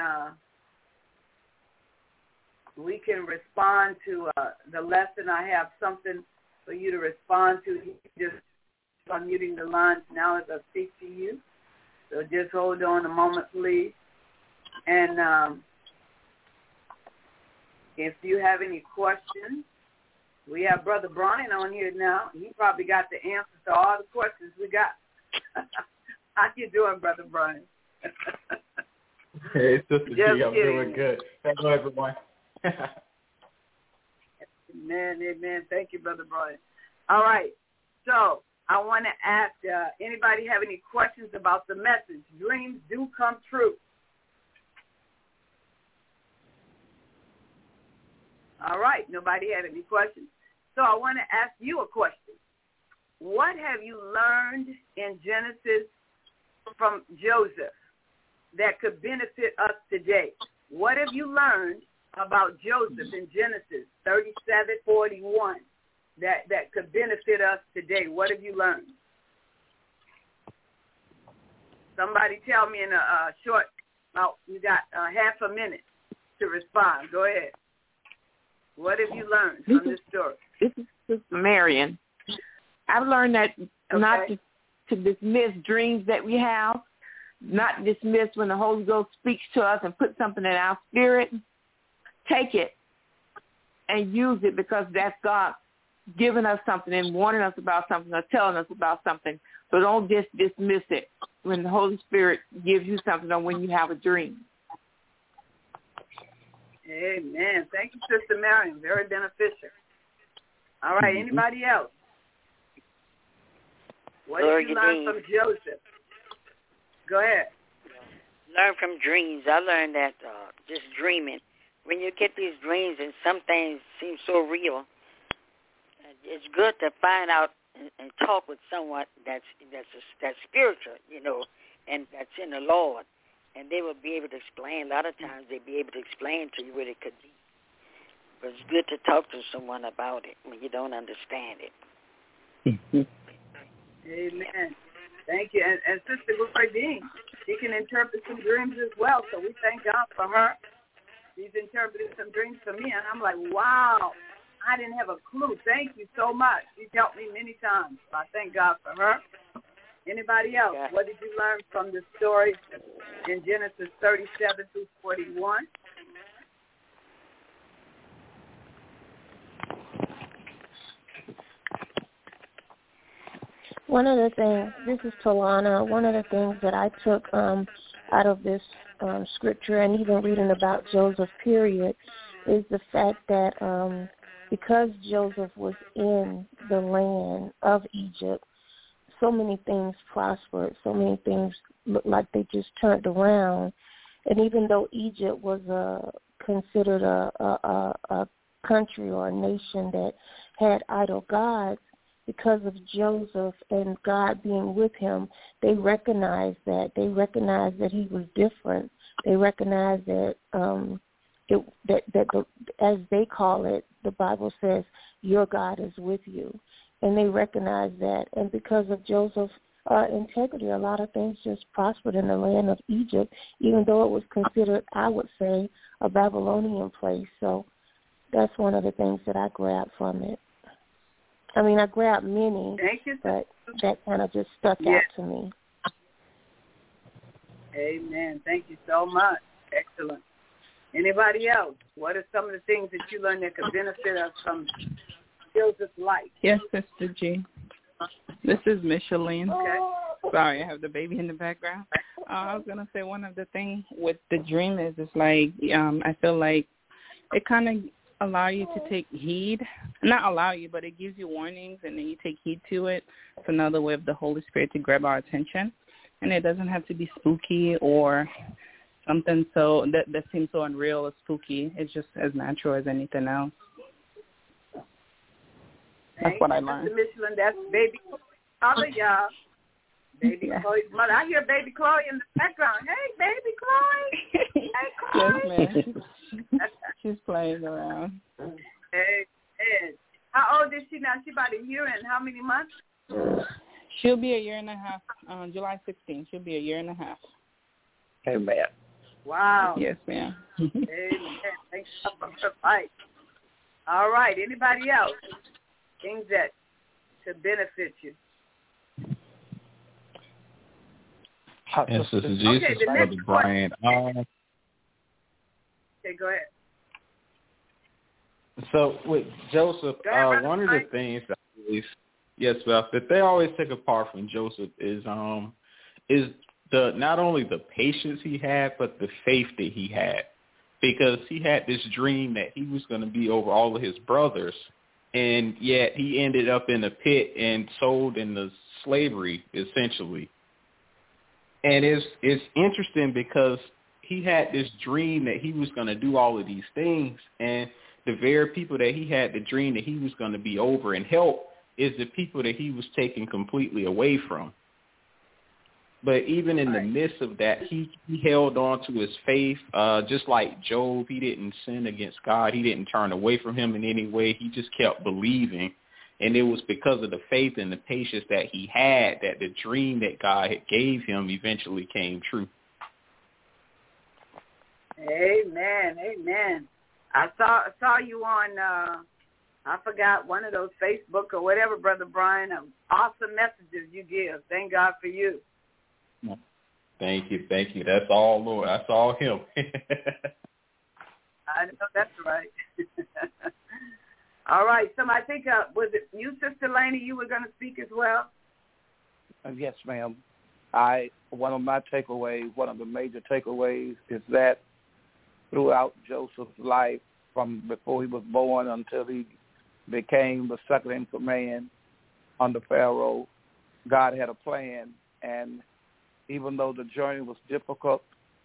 we can respond to the lesson. I have something for you to respond to. Just unmuting the lines now as I speak to you. So just hold on a moment, please. And if you have any questions, we have Brother Brian on here now. He probably got the answers to all the questions we got. How you doing, Brother Brian? Hey, Sister G, I'm doing good. Hello, everyone. Amen, amen. Thank you, Brother Brian. All right. So I want to ask anybody have any questions about the message? Dreams do come true. All right. Nobody had any questions. So I want to ask you a question. What have you learned in Genesis from Joseph that could benefit us today? What have you learned about Joseph in Genesis 37:41 that could benefit us today? What have you learned? Somebody tell me in a short, you got half a minute to respond. Go ahead. What have you learned from this story? This is Sister Marion. I've learned that not to dismiss dreams that we have, not dismiss when the Holy Ghost speaks to us and puts something in our spirit. Take it and use it, because that's God giving us something and warning us about something or telling us about something. So don't just dismiss it when the Holy Spirit gives you something or when you have a dream. Amen. Thank you, Sister Marion. Very beneficial. All right. Anybody else? What did you learn from Joseph? Go ahead. Learn from dreams. I learned that just dreaming. When you get these dreams and some things seem so real, it's good to find out and talk with someone that's spiritual, and that's in the Lord. And they will be able to explain. A lot of times they'll be able to explain to you what it could be. But it's good to talk to someone about it when you don't understand it. Amen. Thank you. And Sister Gordine, she can interpret some dreams as well, so we thank God for her. She's interpreted some dreams for me, and I'm like, wow, I didn't have a clue. Thank you so much. She's helped me many times, so I thank God for her. Anybody else? Yes. What did you learn from the story in Genesis 37 through 41? One of the things, this is Talana, one of the things that I took out of this scripture and even reading about Joseph, period, is the fact that because Joseph was in the land of Egypt, so many things prospered, so many things looked like they just turned around. And even though Egypt was considered a country or a nation that had idol gods, because of Joseph and God being with him, they recognized that. They recognized that he was different. They recognized that as they call it, the Bible says, your God is with you. And they recognized that. And because of Joseph's integrity, a lot of things just prospered in the land of Egypt, even though it was considered, I would say, a Babylonian place. So that's one of the things that I grabbed from it. I mean, I grabbed many, but that kind of just stuck out to me. Amen. Thank you so much. Excellent. Anybody else? What are some of the things that you learned that could benefit us from Joseph's life? Yes, Sister G. This is Micheline. Okay. Sorry, I have the baby in the background. I was going to say one of the things with the dream is it's like I feel like it kind of allow you to take heed. Not allow you, but it gives you warnings, and then you take heed to it. It's another way of the Holy Spirit to grab our attention. And it doesn't have to be spooky or something so that seems so unreal or spooky. It's just as natural as anything else. That's what I learned. Mr. Michelin, that's baby Chloe, y'all. Baby Chloe's mother. I hear baby Chloe in the background. Hey, baby Chloe. Hey, Chloe. Yes, ma'am. She's playing around. Hey. How old is she now? She about a year and how many months? She'll be a year and a half. July 16th. She'll be a year and a half. Amen. Wow. Yes, ma'am. Amen. Thanks for the fight. All right. Anybody else? Things that could benefit you. Yes, this is Jesus, Brother Brian. Okay, go ahead. So with Joseph, one of the things that that they always take apart from Joseph is the not only the patience he had, but the faith that he had, because he had this dream that he was going to be over all of his brothers, and yet he ended up in a pit and sold into slavery essentially. And it's interesting because he had this dream that he was going to do all of these things, and the very people that he had the dream that he was going to be over and help is the people that he was taken completely away from. But even in the midst of that, he held on to his faith, just like Job. He didn't sin against God. He didn't turn away from him in any way. He just kept believing. And it was because of the faith and the patience that he had that the dream that God had gave him eventually came true. Amen. Amen. I saw you on, I forgot, one of those Facebook or whatever, Brother Brian. Awesome messages you give. Thank God for you. Thank you. That's all, Lord. That's all him. I know that's right. All right. So I think, was it you, Sister Laney, you were going to speak as well? Yes, ma'am. One of the major takeaways is that throughout Joseph's life, from before he was born until he became the second in command under Pharaoh, God had a plan. And even though the journey was difficult,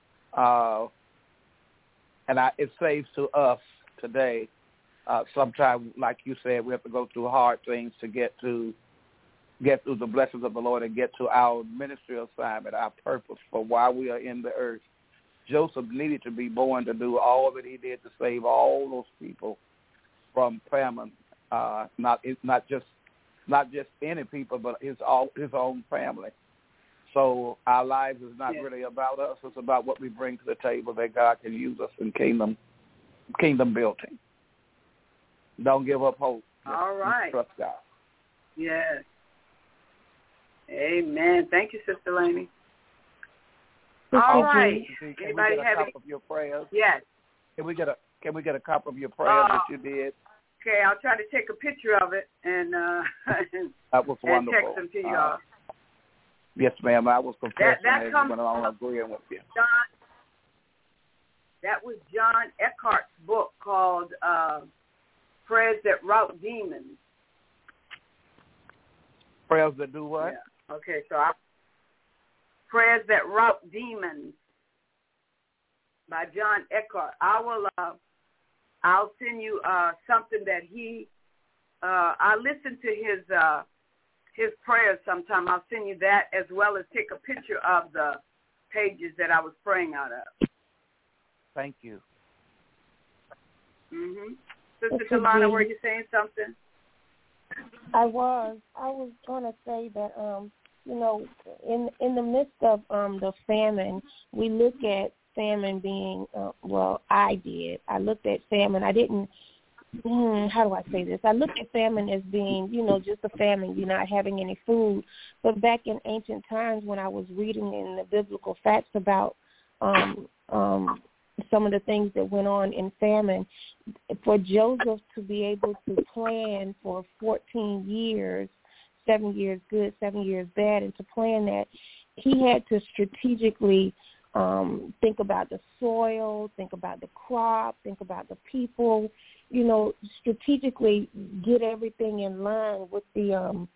it saves to us today. Sometimes, like you said, we have to go through hard things to get through the blessings of the Lord and get to our ministry assignment, our purpose for why we are in the earth. Joseph needed to be born to do all that he did to save all those people from famine. Not just any people, but his own family. So our lives is not really about us. It's about what we bring to the table that God can use us in kingdom building. Don't give up hope. All right. Trust God. Yes. Amen. Thank you, Sister Laney. All right. Anybody have a copy of your prayers? Yes. Can we get a copy of your prayers that you did? Okay, I'll try to take a picture of it and that was wonderful. And text them to y'all. Yes, ma'am. I was confessing that comes when I'm agreeing with you. That was John Eckhart's book called Prayers That Rout Demons. Prayers that do what? Yeah. Okay, so Prayers That Rout Demons by John Eckhart. I'll send you something that he. I listen to his prayers sometime. I'll send you that as well as take a picture of the pages that I was praying out of. Thank you. Sister Talana, were you saying something? I was going to say that, in the midst of the famine, we look at famine being, I did. I looked at famine. I didn't, how do I say this? I looked at famine as being, just a famine, you're not having any food. But back in ancient times when I was reading in the biblical facts about some of the things that went on in famine, for Joseph to be able to plan for 14 years, 7 years good, 7 years bad, and to plan that, he had to strategically think about the soil, think about the crop, think about the people, strategically get everything in line with the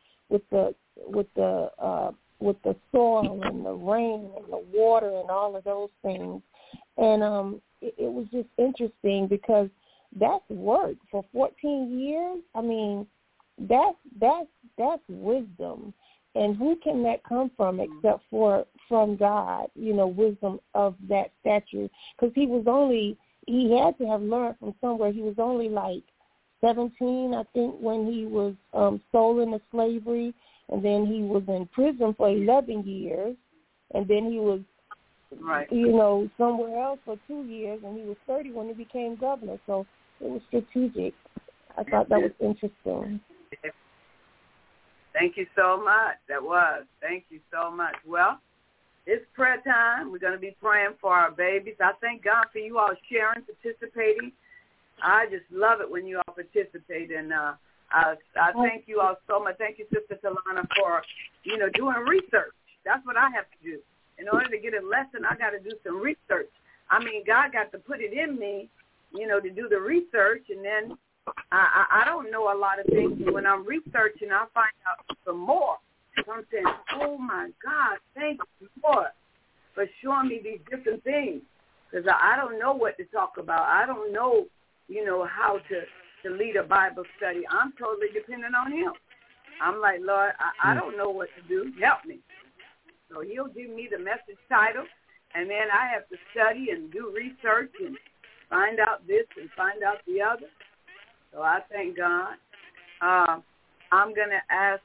soil and the rain and the water and all of those things. And it was just interesting because that's work for 14 years. I mean, that's wisdom. And who can that come from except from God, wisdom of that stature? Because he had to have learned from somewhere. He was only like 17, I think, when he was sold into slavery. And then he was in prison for 11 years. And then he was, somewhere else for 2 years. And he was 30 when he became governor. So it was strategic. I thought that was interesting. Thank you so much. That was. Thank you so much. Well, it's prayer time. We're going to be praying for our babies. I thank God for you all sharing, participating. I just love it when you all participate. And I thank you all so much. Thank you, Sister Talana, for, doing research. That's what I have to do. In order to get a lesson, I got to do some research. I mean, God got to put it in me, to do the research, and then I don't know a lot of things. When I'm researching, I find out some more. So I'm saying, oh, my God, thank you, Lord, for showing me these different things. Because I don't know what to talk about. I don't know, how to lead a Bible study. I'm totally dependent on him. I'm like, Lord, I don't know what to do. Help me. So he'll give me the message title, and then I have to study and do research and find out this and find out the other. So I thank God. I'm going to ask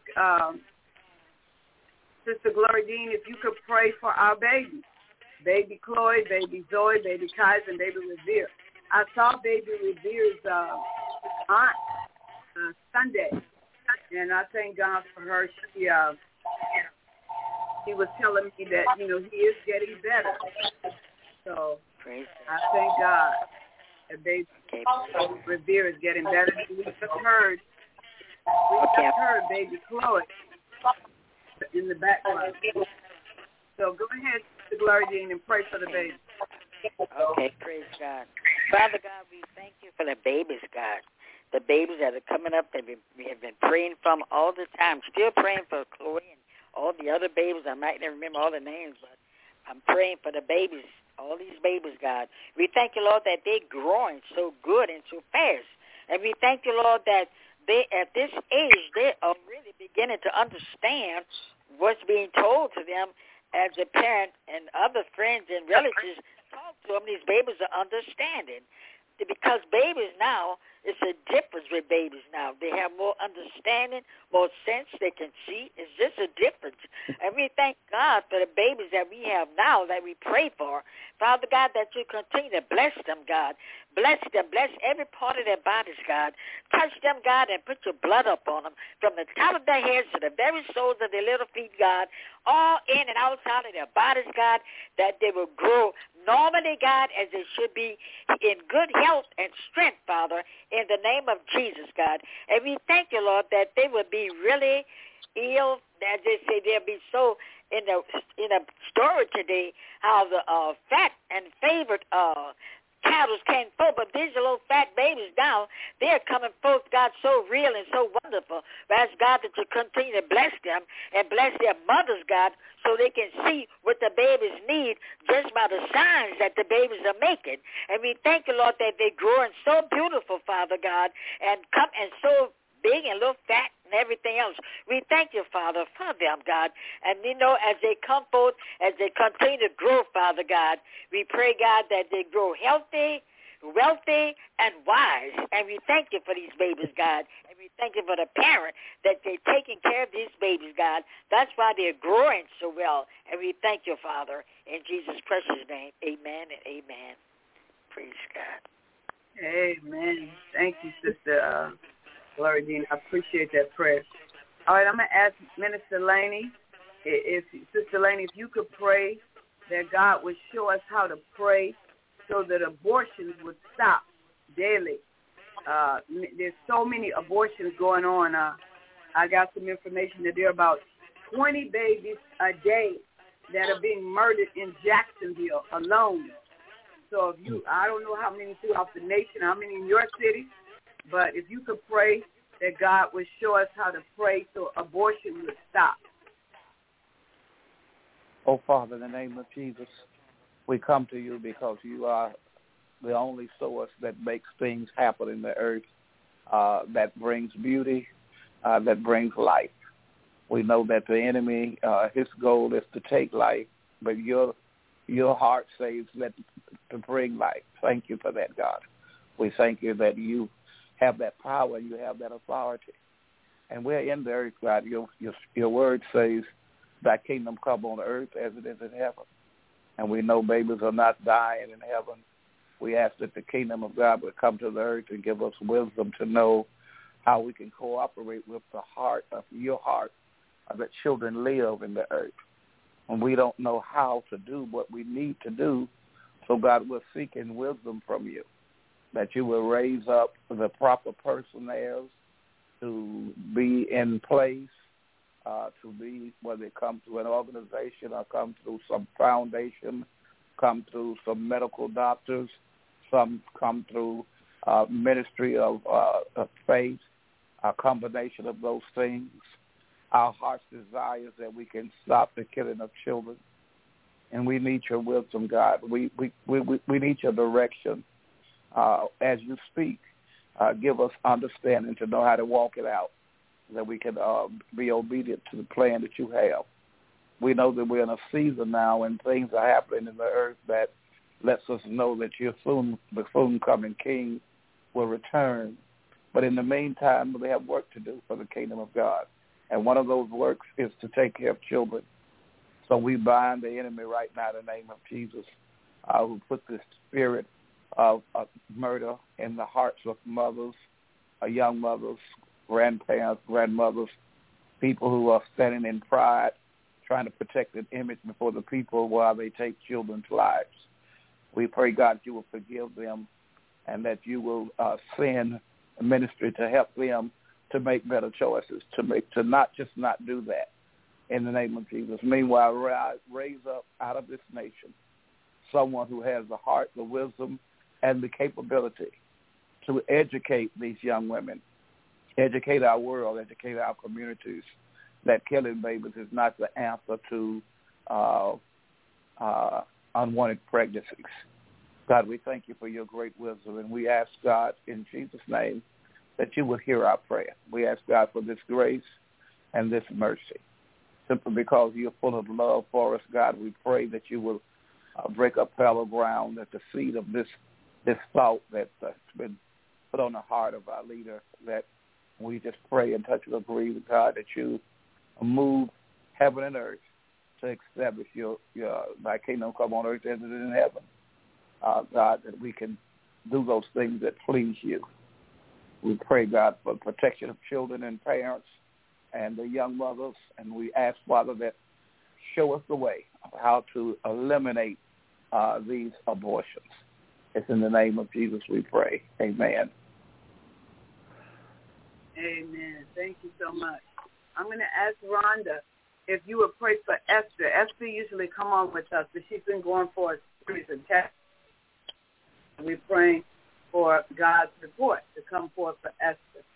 Sister Glory Dean if you could pray for our babies, baby Chloe, baby Zoe, baby Kaiser, and baby Revere. I saw baby Revere's aunt Sunday, and I thank God for her. She was telling me that, he is getting better. So I thank God that baby Revere is getting better. We just heard baby Chloe in the background. So go ahead, Sister Glory Jean, and pray for the baby. Okay, praise God. Father God, we thank you for the babies, God. The babies that are coming up that we have been praying from all the time. Still praying for Chloe and all the other babies. I might not remember all the names, but I'm praying for the babies, all these babies, God. We thank you, Lord, that they're growing so good and so fast. And we thank you, Lord, that they, at this age, they are really beginning to understand what's being told to them as a parent and other friends and relatives talk to them. These babies are understanding. because babies now, it's a difference with babies now. They have more understanding, more sense. They can see. It's just a difference. And we thank God for the babies that we have now that we pray for. Father God, that you continue to bless them, God. Bless them. Bless every part of their bodies, God. Touch them, God, and put your blood up on them from the top of their heads to the very soles of their little feet, God, all in and outside of their bodies, God, that they will grow normally, God, as they should be in good health and strength, Father, in the name of Jesus, God. And we thank you, Lord, that they will be really ill, as they say, they'll be so in a story today, how the fat and favored cattle came forth, but these little fat babies now, they're coming forth, God, so real and so wonderful. But ask God that you continue to bless them and bless their mothers, God, so they can see what the babies need just by the signs that the babies are making. And we thank you, Lord, that they're growing so beautiful, Father God, and come and so big and little fat and everything else. We thank you, Father, for them, God. And, you know, as they come forth, as they continue to grow, Father God, we pray, God, that they grow healthy, wealthy, and wise. And we thank you for these babies, God. And we thank you for the parent that they're taking care of these babies, God. That's why they're growing so well. And we thank you, Father, in Jesus' precious name. Amen and amen. Praise God. Amen. Thank you, Sister Glory Dean. I appreciate that prayer. All right, I'm going to ask Minister Laney, Sister Laney, if you could pray that God would show us how to pray so that abortions would stop daily. There's so many abortions going on. I got some information that there are about 20 babies a day that are being murdered in Jacksonville alone. So if you, I don't know how many throughout the nation, how many in your city, but if you could pray that God would show us how to pray so abortion would stop. Oh, Father, in the name of Jesus, we come to you because you are the only source that makes things happen in the earth, that brings beauty, that brings life. We know that the enemy, his goal is to take life, but your heart says to bring life. Thank you for that, God. We thank you that you have that power, you have that authority. And we're in the earth, God. Your word says, thy kingdom come on earth as it is in heaven. And we know babies are not dying in heaven. We ask that the kingdom of God would come to the earth and give us wisdom to know how we can cooperate with the heart of your heart, that children live in the earth. And we don't know how to do what we need to do. So, God, we're seeking wisdom from you, that you will raise up the proper personnel to be in place, to be, whether it comes to an organization or come through some foundation, come through some medical doctors, some come through ministry of faith, a combination of those things. Our heart's desire is that we can stop the killing of children. And we need your wisdom, God. We need your direction. As you speak, give us understanding to know how to walk it out, that we can be obedient to the plan that you have. We know that we're in a season now and things are happening in the earth that lets us know that the soon coming King will return. But in the meantime, we have work to do for the kingdom of God. And one of those works is to take care of children. So we bind the enemy right now in the name of Jesus, who put this spirit of murder in the hearts of mothers, young mothers, grandparents, grandmothers, people who are standing in pride, trying to protect an image before the people while they take children's lives. We pray, God, you will forgive them and that you will send a ministry to help them to make better choices, to not do that in the name of Jesus. Meanwhile, raise up out of this nation someone who has the heart, the wisdom, and the capability to educate these young women, educate our world, educate our communities, that killing babies is not the answer to unwanted pregnancies. God, we thank you for your great wisdom, and we ask, God, in Jesus' name, that you will hear our prayer. We ask, God, for this grace and this mercy. Simply because you're full of love for us, God, we pray that you will break up fallow ground, that the seed of this this thought that's been put on the heart of our leader, that we just pray and touch and agree with God that you move heaven and earth to establish your thy kingdom come on earth as it is in heaven. God, that we can do those things that please you. We pray, God, for protection of children and parents and the young mothers, and we ask, Father, that show us the way of how to eliminate these abortions. It's in the name of Jesus we pray. Amen. Amen. Thank you so much. I'm going to ask Rhonda if you would pray for Esther. Esther usually come on with us, but she's been going for a series of tests. We're praying for God's report to come forth for Esther.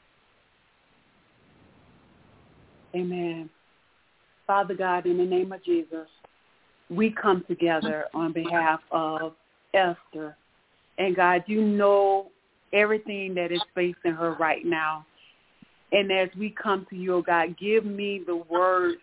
Amen. Father God, in the name of Jesus, we come together on behalf of Esther. And God, you know everything that is facing her right now. And as we come to you, oh God, give me the words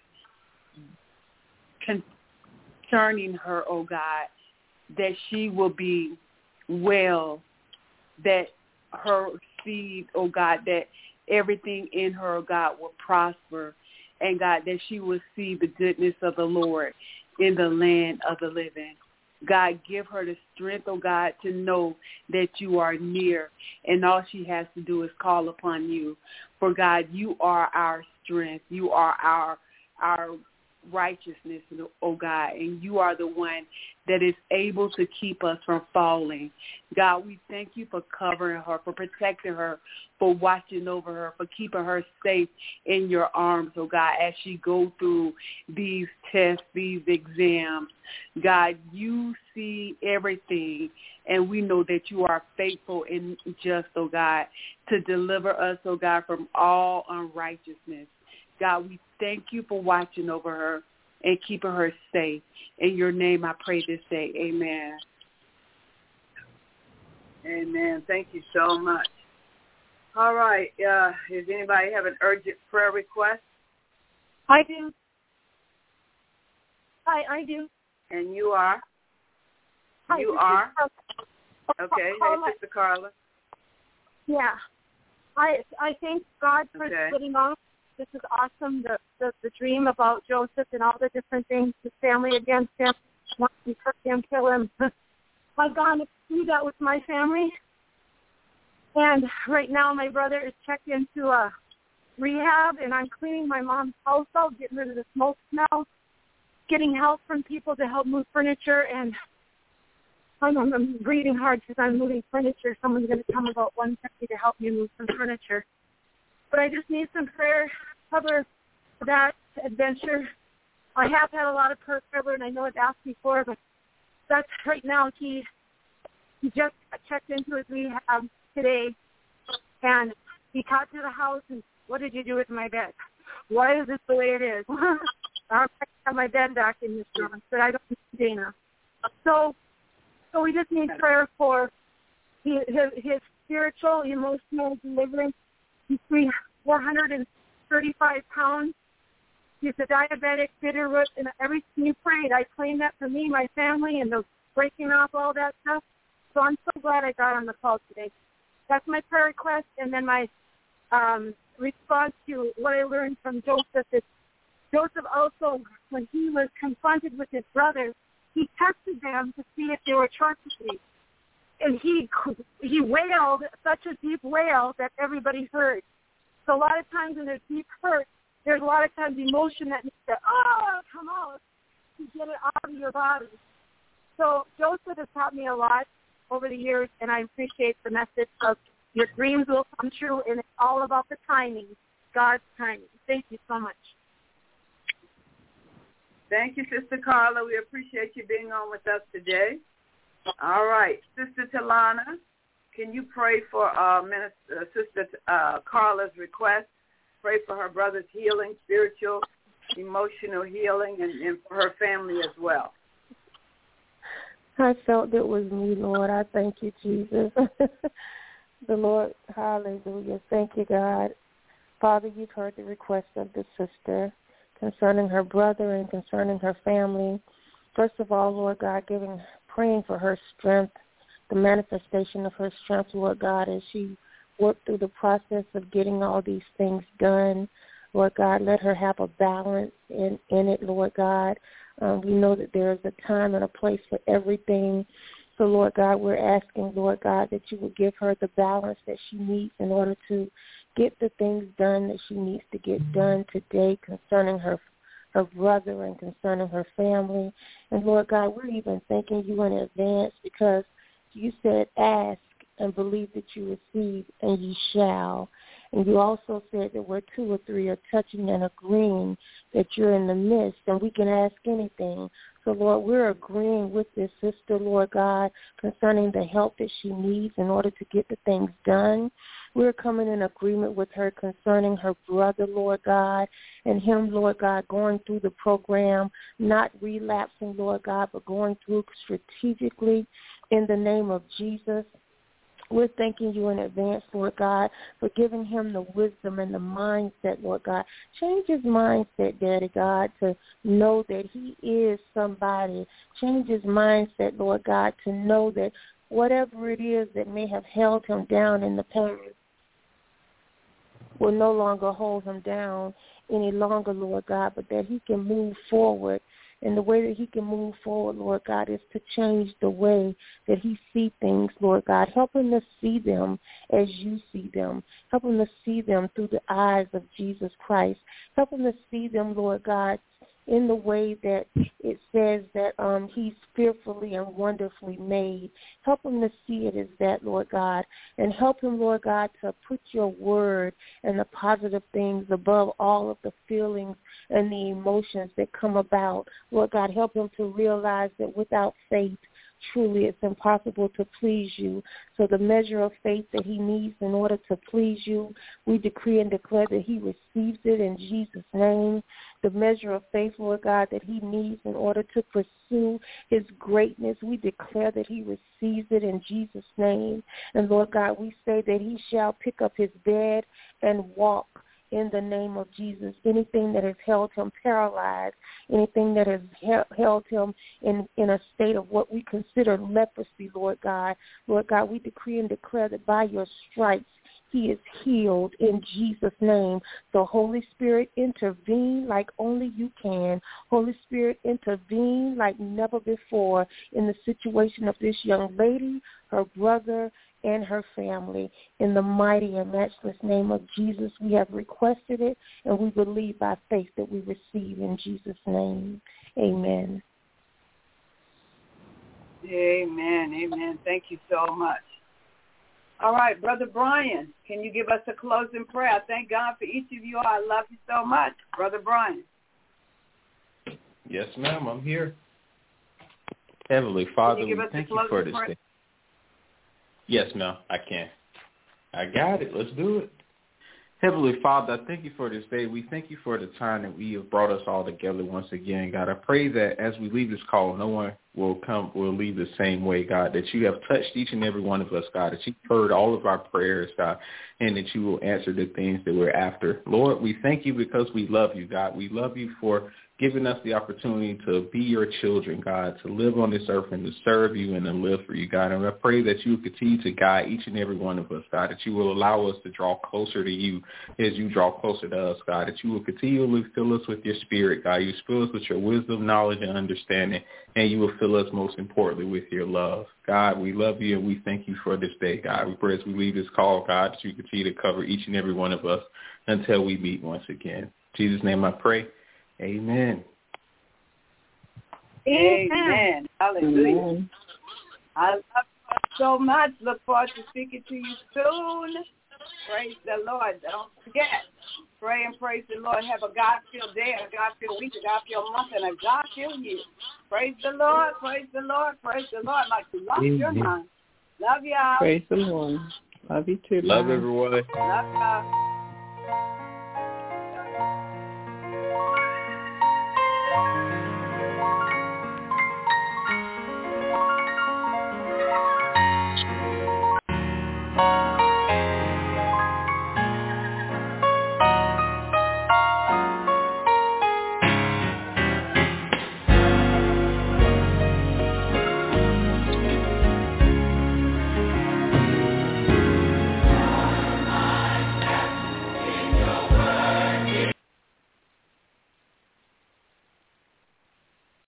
concerning her, oh God, that she will be well, that her seed, oh God, that everything in her, oh God, will prosper. And God, that she will see the goodness of the Lord in the land of the living. God, give her the strength, oh God, to know that you are near, and all she has to do is call upon you. For God, you are our strength. You are our righteousness, oh God, and you are the one that is able to keep us from falling. God, we thank you for covering her, for protecting her, for watching over her, for keeping her safe in your arms, oh God, as she goes through these tests, these exams. God, you see everything, and we know that you are faithful and just, oh God, to deliver us, oh God, from all unrighteousness. God, we thank you for watching over her and keeping her safe. In your name I pray this day. Amen. Amen. Thank you so much. All right. Does anybody have an urgent prayer request? I do. I do. And you are? You are? Okay. Hey, Sister Carla. Yeah. I thank God for splitting off. This is awesome, the dream about Joseph and all the different things, his family against him, wanting to hurt him, kill him. I've gone through that with my family. And right now my brother is checked into a rehab, and I'm cleaning my mom's house out, getting rid of the smoke smell, getting help from people to help move furniture, and I'm breathing hard because I'm moving furniture. Someone's going to come about 1:30 to help me move some furniture. But I just need some prayer cover for that adventure. I have had a lot of prayer cover, and I know I've asked before, but that's right now. He just checked into his rehab today, and he got to the house, and what did you do with my bed? Why is this the way it is? I have my bed back in this room, but I don't need Dana. So we just need prayer for his spiritual, emotional deliverance. He's 435 pounds. He's a diabetic, bitter root, and everything you prayed, I claim that for me, my family, and the breaking off all that stuff. So I'm so glad I got on the call today. That's my prayer request, and then my response to what I learned from Joseph is Joseph also, when he was confronted with his brothers, he tested them to see if they were trustworthy. And he wailed such a deep wail that everybody heard. So a lot of times when there's deep hurt, there's a lot of times emotion that needs to come out to get it out of your body. So Joseph has taught me a lot over the years, and I appreciate the message of your dreams will come true, and it's all about the timing, God's timing. Thank you so much. Thank you, Sister Carla. We appreciate you being on with us today. All right. Sister Talana, can you pray for Sister Carla's request? Pray for her brother's healing, spiritual, emotional healing, and for her family as well. I felt it was me, Lord. I thank you, Jesus. The Lord, hallelujah. Thank you, God. Father, you've heard the request of the sister concerning her brother and concerning her family. First of all, Lord God, praying for her strength, the manifestation of her strength, Lord God, as she worked through the process of getting all these things done. Lord God, let her have a balance in it, Lord God. We know that there is a time and a place for everything. So, Lord God, we're asking, Lord God, that you will give her the balance that she needs in order to get the things done that she needs to get done today concerning her brother and concerning her family. And, Lord God, we're even thanking you in advance because you said ask and believe that you receive and you shall. And you also said that where 2 or 3 are touching and agreeing that you're in the midst and we can ask anything. So, Lord, we're agreeing with this sister, Lord God, concerning the help that she needs in order to get the things done. We're coming in agreement with her concerning her brother, Lord God, and him, Lord God, going through the program, not relapsing, Lord God, but going through strategically in the name of Jesus. We're thanking you in advance, Lord God, for giving him the wisdom and the mindset, Lord God. Change his mindset, Daddy God, to know that he is somebody. Change his mindset, Lord God, to know that whatever it is that may have held him down in the past will no longer hold him down any longer, Lord God, but that he can move forward. And the way that he can move forward, Lord God, is to change the way that he sees things, Lord God. Help him to see them as you see them. Help him to see them through the eyes of Jesus Christ. Help him to see them, Lord God, in the way that it says that he's fearfully and wonderfully made. Help him to see it as that, Lord God, and help him, Lord God, to put your word and the positive things above all of the feelings and the emotions that come about. Lord God, help him to realize that without faith, truly it's impossible to please you. So the measure of faith that he needs in order to please you, we decree and declare that he receives it in Jesus' name. The measure of faith, Lord God, that he needs in order to pursue his greatness, we declare that he receives it in Jesus' name. And Lord God, we say that he shall pick up his bed and walk in the name of Jesus. Anything that has held him paralyzed, anything that has held him in a state of what we consider leprosy, Lord God, we decree and declare that by your stripes he is healed in Jesus' name. So Holy Spirit, intervene like only you can. Holy Spirit, intervene like never before in the situation of this young lady, her brother, and her family. In the mighty and matchless name of Jesus, we have requested it, and we believe by faith that we receive in Jesus' name. Amen. Amen. Amen. Thank you so much. All right, Brother Brian, can you give us a closing prayer? Thank God for each of you. I love you so much. Brother Brian. Yes, ma'am. I'm here. Heavenly Father, we thank you for this day. Yes, ma'am, I can. I got it. Let's do it. Heavenly Father, I thank you for this day. We thank you for the time that you have brought us all together once again, God. I pray that as we leave this call, no one will leave the same way, God, that you have touched each and every one of us, God, that you've heard all of our prayers, God, and that you will answer the things that we're after. Lord, we thank you because we love you, God. We love you for giving us the opportunity to be your children, God, to live on this earth and to serve you and to live for you, God. And I pray that you will continue to guide each and every one of us, God, that you will allow us to draw closer to you as you draw closer to us, God, that you will continually fill us with your spirit, God. You fill us with your wisdom, knowledge, and understanding, and you will fill us most importantly with your love. God, we love you and we thank you for this day, God. We pray as we leave this call, God, that you continue to cover each and every one of us until we meet once again. In Jesus' name I pray. Amen. Amen. Hallelujah. Amen. I love you so much. Look forward to speaking to you soon. Praise the Lord. Don't forget. Pray and praise the Lord. Have a God-filled day, a God-filled week, a God-filled month, and a God-filled year. Praise the Lord. Praise the Lord. Praise the Lord. Like you lost your mind. Love y'all. Praise the Lord. Love you too. Love everyone. Love y'all.